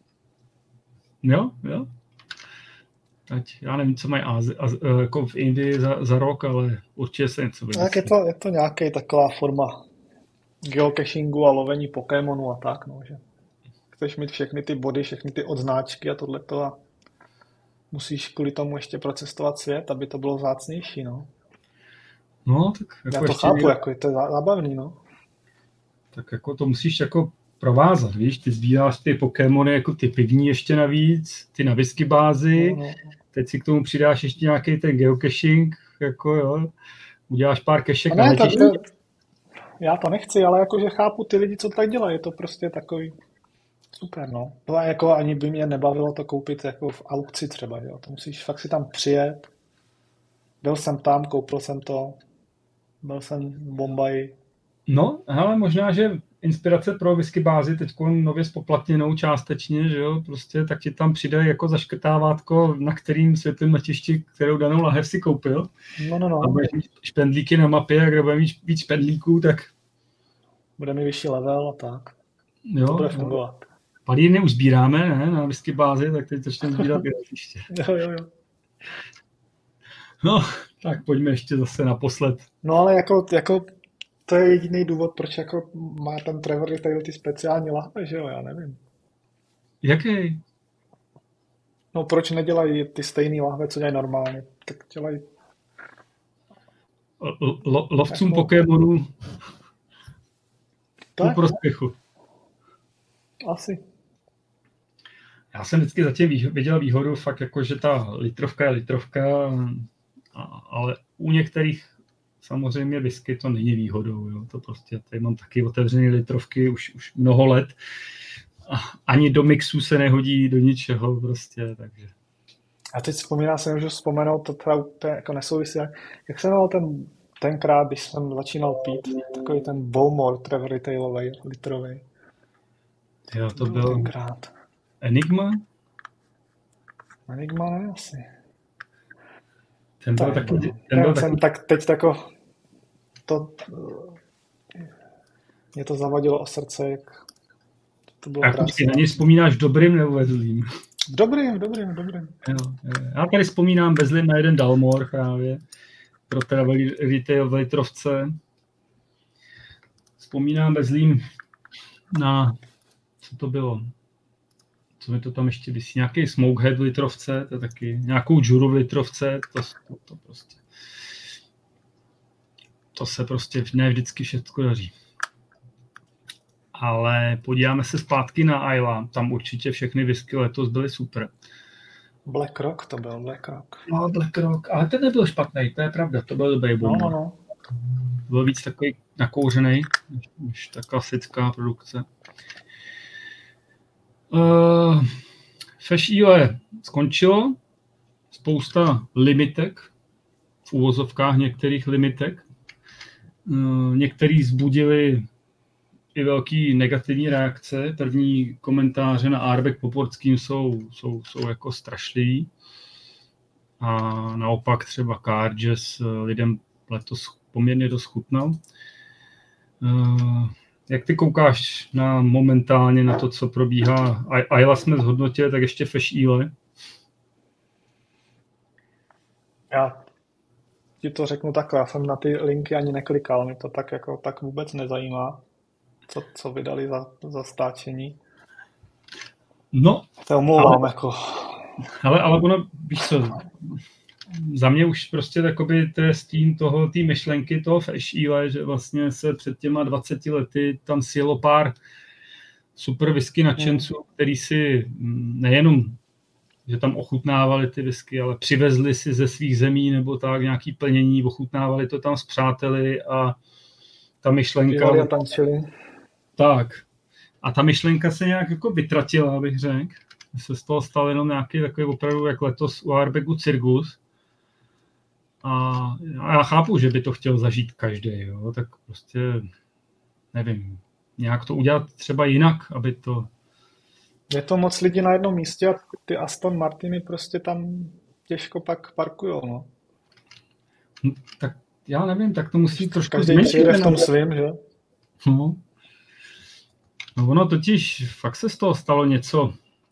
Jo. Ať, já nevím, co mají jako v Indii za rok, ale určitě se něco vymyslí. Tak je to nějaká taková forma geocachingu a lovení Pokémonů a tak, no, že chceš mít všechny ty body, všechny ty odznáčky a tohleto a musíš kvůli tomu ještě procestovat svět, aby to bylo vzácnější, no. No, tak jako já to chápu, jako je to zábavný, no. Tak jako to musíš jako provázat, víš, ty sbíráš ty Pokémony jako ty pivní ještě navíc, ty na whisky bázi, teď si k tomu přidáš ještě nějaký ten geocaching, jako jo, uděláš pár kešek na letišti. Já to nechci, ale jakože chápu ty lidi, co tak dělají, je to prostě takový Super, no. To jako ani by mě nebavilo to koupit jako v aukci třeba, jo. To musíš fakt si tam přijet. Byl jsem tam, koupil jsem to. Byl jsem v Bombaji. No, hele, možná, že inspirace pro whisky bázi teď nově spoplatněnou částečně, že jo, prostě tak ti tam přidají jako zaškrtávátko, na kterým světlém letišti, kterou danou lahev si koupil. No. A budeš mít špendlíky na mapě, a kde bude mít víc špendlíků, tak Bude mi vyšší level a tak. jo. To bude fungovat. Palírny už sbíráme, ne, na whisky bázi, tak teď začneme sbírat i letiště. Jo. No, tak pojďme ještě zase naposled. No ale jako to je jediný důvod, proč jako má ten Trevor Retail ty speciální lahve, že jo, já nevím. Jaký? No proč nedělají ty stejný lahve, co dělají normálně? Tak dělají... Lovcům Pokémonů ku Tak, prospěchu. asi. Já jsem vždycky zatím viděl výhodu fakt jako, že ta litrovka je litrovka, ale u některých samozřejmě whisky to není výhodou. Jo. To prostě, tady mám taky otevřené litrovky už mnoho let. A ani do mixu se nehodí do ničeho prostě, takže. A teď vzpomínám, jsem už vzpomenout, to teda úplně jako nesouvisí. Jak se jmenoval tenkrát, když jsem začínal pít, takový ten Bowmore Trevor Retailový, litrový. Jo, to byl tenkrát. Enigma? Enigma ne, asi. Ten byl taky... Tak teď jako to mě to zavadilo o srdce, jak to bylo krásné. Na něj vzpomínáš dobrým nebo ve zlým? Dobrým. Jo. Já tady vzpomínám ve zlým na jeden Dalmor právě, pro travel retail v litrovce. Vzpomínám ve zlým na, co to bylo? Co mi to tam ještě visí? Nějaký Smokehead v litrovce, to je taky nějakou Juru v litrovce, to prostě. To se prostě ne vždycky všechno daří. Ale podíváme se zpátky na Islay. Tam určitě všechny whisky letos byly super. Black Rock to byl, Black Rock. No, Black Rock, ale ten nebyl špatný, to je pravda, to byl dobrý bomb. No. Byl víc takový nakouřený, než ta klasická produkce. Fesh Ale skončilo, spousta limitek, v uvozovkách některých limitek. Některý vzbudili i velký negativní reakce. První komentáře na Ardbeg Poportským jsou jako strašlivý. A naopak třeba Carges lidem letos poměrně dost chutnal. Jak ty koukáš momentálně na to, co probíhá? Islay jsme zhodnotili, tak ještě Fesh Ale. Já ti to řeknu takhle, já jsem na ty linky ani neklikal, mě to tak vůbec nezajímá, co vydali za stáčení. No. To omlouvám, jako. Ale ono, víš co, za mě už prostě takový stín té myšlenky toho Fesh Ale, že vlastně se před těma 20 lety tam sjelo pár super whisky nadšenců, který si nejenom, že tam ochutnávali ty whisky, ale přivezli si ze svých zemí nebo tak nějaký plnění, ochutnávali to tam s přáteli a ta myšlenka... a tančili. Tak. A ta myšlenka se nějak jako vytratila, bych řekl. Se z toho stal jenom nějaký takový opravdu, jak letos u Ardbegu cirkus. A já chápu, že by to chtěl zažít každý, jo? Tak prostě nevím, nějak to udělat třeba jinak, aby to... Je to moc lidí na jednom místě a ty Aston Martiny prostě tam těžko pak parkujou, no. Tak já nevím, tak to musí trošku každý přijede v tom svým, že? No, ono totiž fakt se z toho stalo něco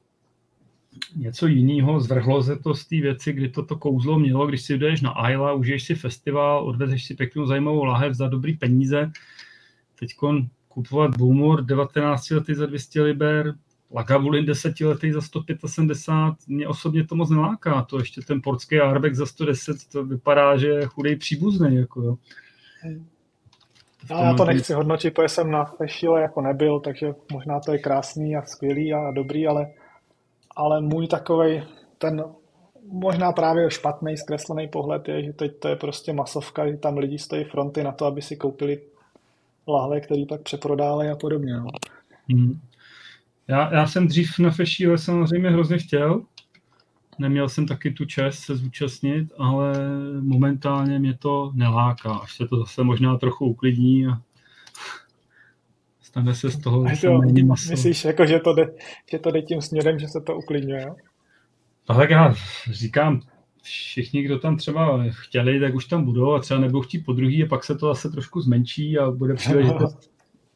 jiného, zvrhlo se to z té věci, kdy toto kouzlo mělo, když si jdeš na Islay, užiješ si festival, odvezeš si pěknou zajímavou lahev za dobrý peníze, teďkon kupovat Bowmore 19 lety za 200 liber, Lagavulin 10 letý za 175, mě osobně to moc neláká, to ještě ten portský Ardbeg za 110, to vypadá, že je chudej příbuzný, jako jo. Já to nechci hodnotit, protože jsem na Fesh Ale jako nebyl, takže možná to je krásný a skvělý a dobrý, ale můj takovej, ten možná právě špatný zkreslený pohled je, že teď to je prostě masovka, že tam lidi stojí fronty na to, aby si koupili lahve, který pak přeprodávají a podobně. No. Já jsem dřív na Fešíle samozřejmě hrozně chtěl. Neměl jsem taky tu čest se zúčastnit, ale momentálně mě to neláká. Až se to zase možná trochu uklidní a stane se z toho zase méně maso. Myslíš, jako, že to jde tím směrem, že se to uklidňuje, jo? A tak já říkám, všichni, kdo tam třeba chtěli, tak už tam budou a třeba nebudou chtít po druhý a pak se to zase trošku zmenší a bude příležitost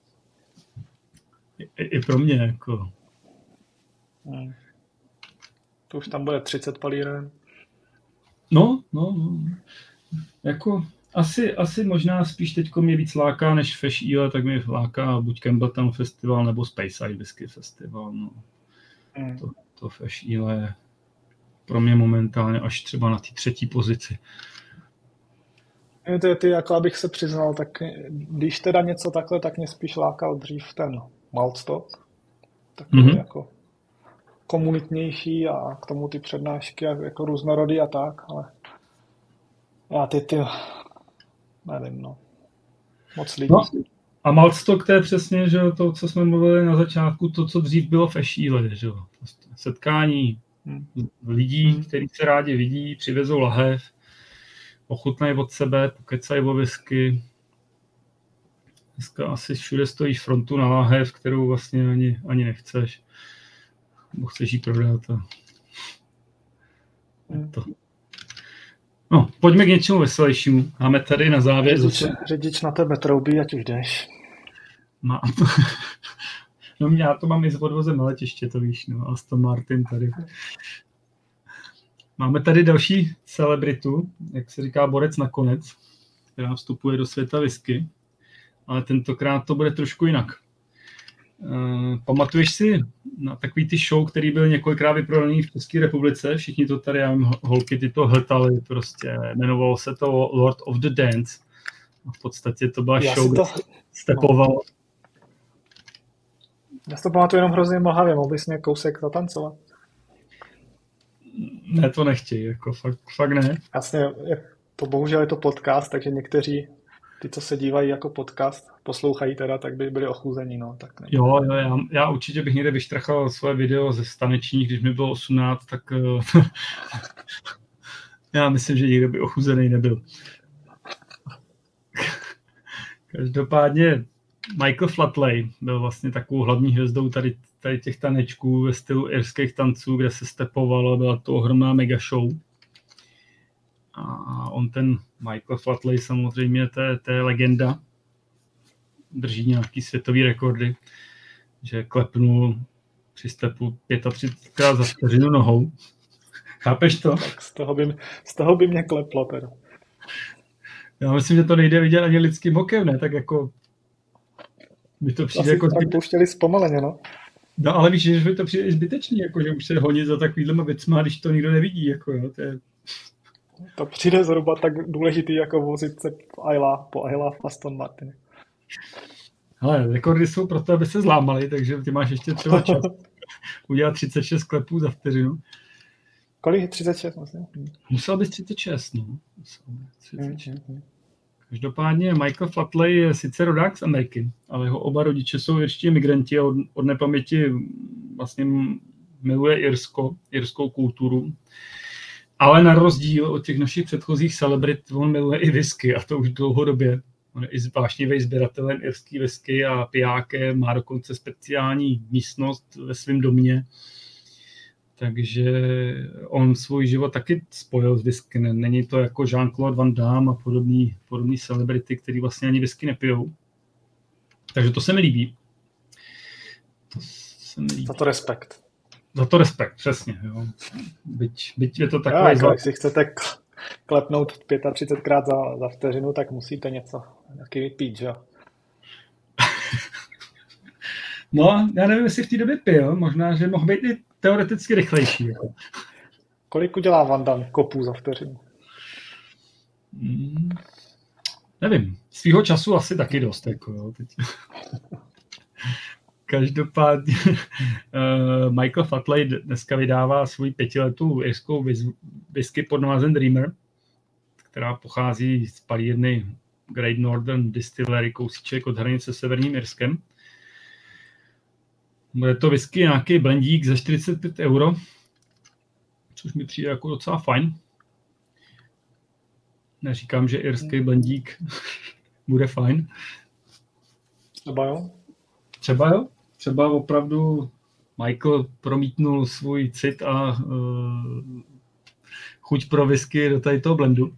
i pro mě. Jako. To už tam bude 30 palíren. No. Jako asi možná spíš teďko mě víc láká než Fesh Ile, tak mě láká buď Campbelltown Festival nebo Speyside Whisky Festival. No. To Fesh Ile je pro mě momentálně až třeba na té třetí pozici. Ty, jako abych se přiznal, tak když teda něco takhle, tak mě spíš lákal dřív ten Maltstock. Takový jako komunitnější a k tomu ty přednášky jako různorodý a tak, ale já ty nevím, no. Moc lidí. No, a Maltstock to je přesně, že to, co jsme mluvili na začátku, to, co dřív bylo v Ešíle, že jo. Setkání lidí, kteří se rádi vidí, přivezou lahev, ochutnají od sebe, pokecají o whisky. Dneska asi všude stojíš frontu na lahev, kterou vlastně ani nechceš. Nebo chceš jí prodat. To. No, pojďme k něčemu veselějšímu. Máme tady na závěr... Řidič na tebe troubí, ať už jdeš. No já to mám i s odvozem na letiště, to víš, no, Aston Martin tady. Máme tady další celebritu, jak se říká borec nakonec, která vstupuje do světa whisky, ale tentokrát to bude trošku jinak. Pamatuješ si na takový ty show, který byl několikrát vyprodaný v České republice? Všichni to tady, já vím, holky ty to hltali, prostě jmenovalo se to Lord of the Dance. A v podstatě to byla show, kde stepoval. Já si to pamatuju jenom hrozně mlhavě, mohl bys mě kousek zatancovat? Ne, to nechtějí, jako fakt ne. Jasně, bohužel je to podcast, takže někteří, ty, co se dívají jako podcast, poslouchají teda, tak by byli ochuzení, no. Tak jo, já určitě bych někde vyštrachal svoje video ze stanečních, když mi bylo 18, tak já myslím, že nikdo by ochuzený nebyl. Každopádně Michael Flatley byl vlastně takovou hlavní hvězdou tady těch tanečků ve stylu irských tanců, kde se stepovalo, byla to ohromná mega show. A on ten Michael Flatley samozřejmě, to je legenda, drží nějaký světový rekordy, že klepnul při stepu 35krát za vteřinu nohou. Chápeš to? Tak z toho by mě kleplo teda. Já myslím, že to nejde vidět ani lidským okem, ne? Tak jako by to přijde jako tak pouštěli zpomaleně, no. No, ale víš, že by to přijde zbytečný, jako, že už se honit za takovýhlema věcma, když to nikdo nevidí, jako jo, to je... To přijde zhruba tak důležitý, jako vozit se po Ayla v Aston Martin. Hele, rekordy jsou proto, aby se zlámaly, takže ty máš ještě třeba čas udělat 36 klepů za vteřinu. Kolik je 36 vlastně? Musel bys 36, no. 36. Každopádně Michael Flatley je sice rodák z Ameriky, ale jeho oba rodiče jsou irští migranti a od nepaměti vlastně miluje irskou kulturu. Ale na rozdíl od těch našich předchozích celebrit, on miluje i whisky a to už dlouhodobě. On je i vášnivý sběratelem irský whisky a pijákem, má dokonce speciální místnost ve svém domě. Takže on svůj život taky spojil s whisky. Není to jako Jean-Claude Van Damme a podobný celebrity, který vlastně ani whisky nepijou. Takže to se mi líbí. Za to respekt. Za to respekt, přesně. Jo. Byť je to takové... Když si chcete klepnout 35krát za vteřinu, tak musíte něco taky vypít, že jo? No, já nevím, jestli v té době pil. Možná, že mohl být i teoreticky rychlejší. Jako. Kolik udělá Van Damme kopů za vteřinu? Nevím. Svýho času asi taky dost. Jako, jo, teď. Každopádně Michael Flatley dneska vydává svou 5letou irskou whisky pod názvem Dreamer, která pochází z palírny Great Northern Distillery, kousíček od hranice s Severním Irskem. Bude to whisky nějaký blendík za 45 €, což mi přijde jako docela fajn. Neříkám, že irský blendík bude fajn. Třeba jo? Třeba jo. Třeba opravdu Michael promítnul svůj cit a chuť pro whisky do tady toho blendu.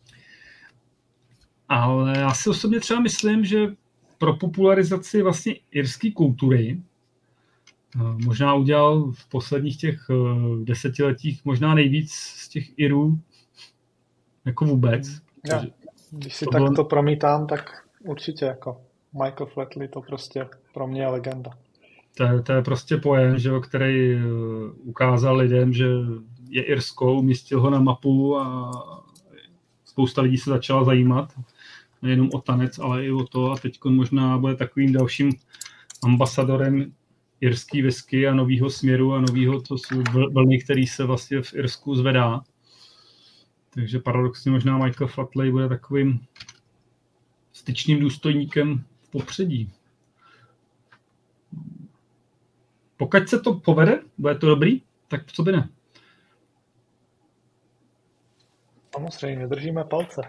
Ale já si osobně třeba myslím, že pro popularizaci vlastně irské kultury možná udělal v posledních těch desetiletích možná nejvíc z těch Irů jako vůbec. Já, když si tak to promítám, tak určitě jako Michael Flatley to prostě pro mě je legenda. To je prostě pojem, že, který ukázal lidem, že je Irsko, umístil ho na mapu a spousta lidí se začala zajímat nejenom o tanec, ale i o to a teď možná bude takovým dalším ambasadorem irský whisky a novýho směru a novýho vlny, který se vlastně v Irsku zvedá. Takže paradoxně možná Michael Flatley bude takovým styčným důstojníkem v popředí. Pokud se to povede, bude to dobrý, tak co by ne? Samozřejmě, držíme palce.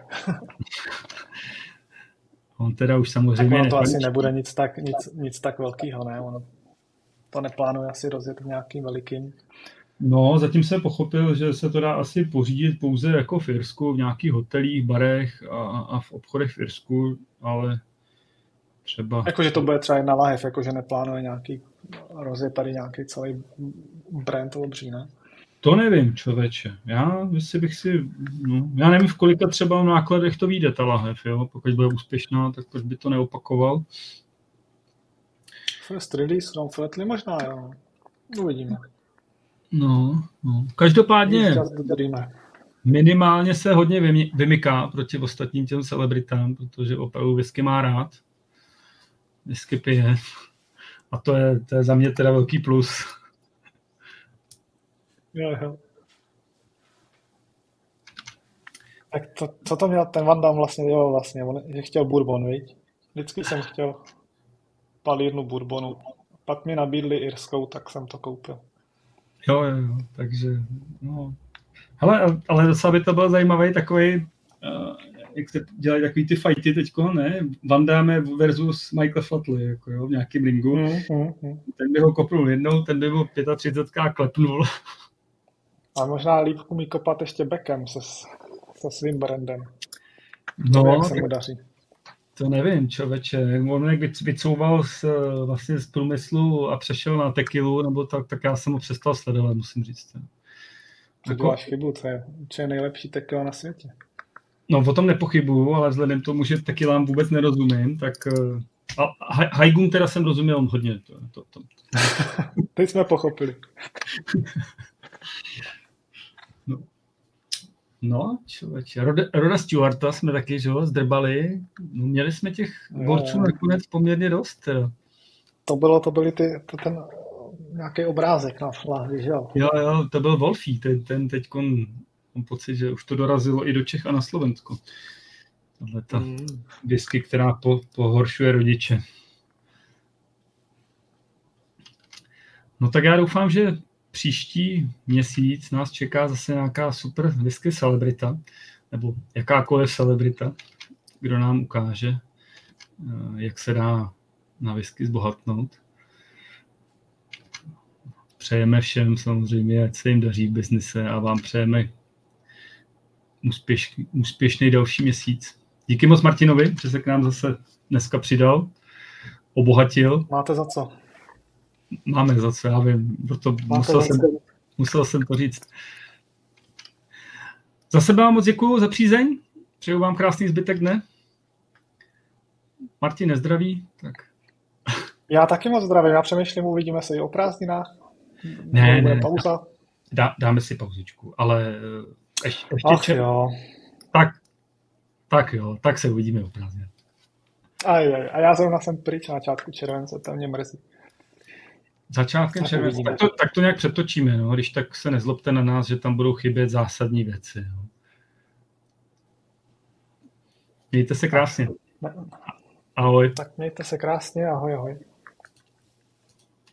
On teda už samozřejmě... Tak to asi nebude nic tak velkého, ne? On to neplánuje asi rozjet v nějakým velikým. No, zatím jsem pochopil, že se to dá asi pořídit pouze jako v Irsku, v nějakých hotelích, barech a v obchodech v Irsku, ale třeba... Jakože to bude třeba jedna lahev, jakože neplánuje nějaký rozjet tady nějaký celý brand obří, ne? To nevím, člověče. Já nevím, v kolika třeba nákladech to vyjde ta lahev, jo? Pokud bude úspěšná, tak proč by to neopakoval? First release, no Flatley možná, jo. Uvidíme. No. Každopádně minimálně se hodně vymyká proti ostatním těm celebritám, protože opravdu whisky má rád. Whisky pije. A to je za mě teda velký plus. Jo. Tak co to měl ten Van Damme vlastně, on že chtěl bourbon, viď? Vždycky jsem chtěl palírnu bourbonu. Pak mi nabídli irskou, tak jsem to koupil. Jo, takže no. Hele, ale docela by to byl zajímavý takový, jak se dělají takový ty fighty teďko, ne? Van Damme versus Michael Flatley, jako jo, v nějakým ringu. Ten by ho kopnul jednou, ten by mu 35 klepnul. A možná líp umí kopat ještě Beckham se svým brandem. No, jak se mu daří. To nevím, člověče. On jak vycouval vlastně z průmyslu a přešel na tequilu, nebo tak já jsem ho přestal sledovat, musím říct. To děláš chybu, to je nejlepší tequila na světě. No, o tom nepochybuju, ale vzhledem k tomu, že tequilám vůbec nerozumím, tak Hajgun teda jsem rozuměl hodně. Teď jsme pochopili. No, člověče. Roda Stewarta jsme taky, že jo, zdrbali. No, měli jsme těch borců nakonec poměrně dost. Teda. To byly ten nějaký obrázek na lahvi, že jo? Jo, to byl Wolfie, ten teďkon, mám pocit, že už to dorazilo i do Čech a na Slovensko. Tohle ta whisky, která pohoršuje rodiče. No tak já doufám, že příští měsíc nás čeká zase nějaká super whisky celebrita, nebo jakákoliv celebrita, kdo nám ukáže, jak se dá na whisky zbohatnout. Přejeme všem samozřejmě, ať se jim daří v biznise a vám přejeme úspěšný další měsíc. Díky moc Martinovi, že se k nám zase dneska přidal, obohatil. Máte za co? Máme za co, já vím, proto musel jsem to říct. Za sebe vám moc děkuju za přízeň, přeju vám krásný zbytek dne. Martin nezdraví, tak. Já taky moc zdravím, já přemýšlím, uvidíme se i o prázdninách. Ne. Pauza. Dáme si pauzičku, ale ještě jo. Tak jo, tak se uvidíme o prázdninách. A já zrovna jsem pryč na začátku července, to mě mrzí. Začátkem července, tak to nějak přetočíme, no, když tak se nezlobte na nás, že tam budou chybět zásadní věci. No. Mějte se krásně. Tak, Ahoj. Tak mějte se krásně, ahoj.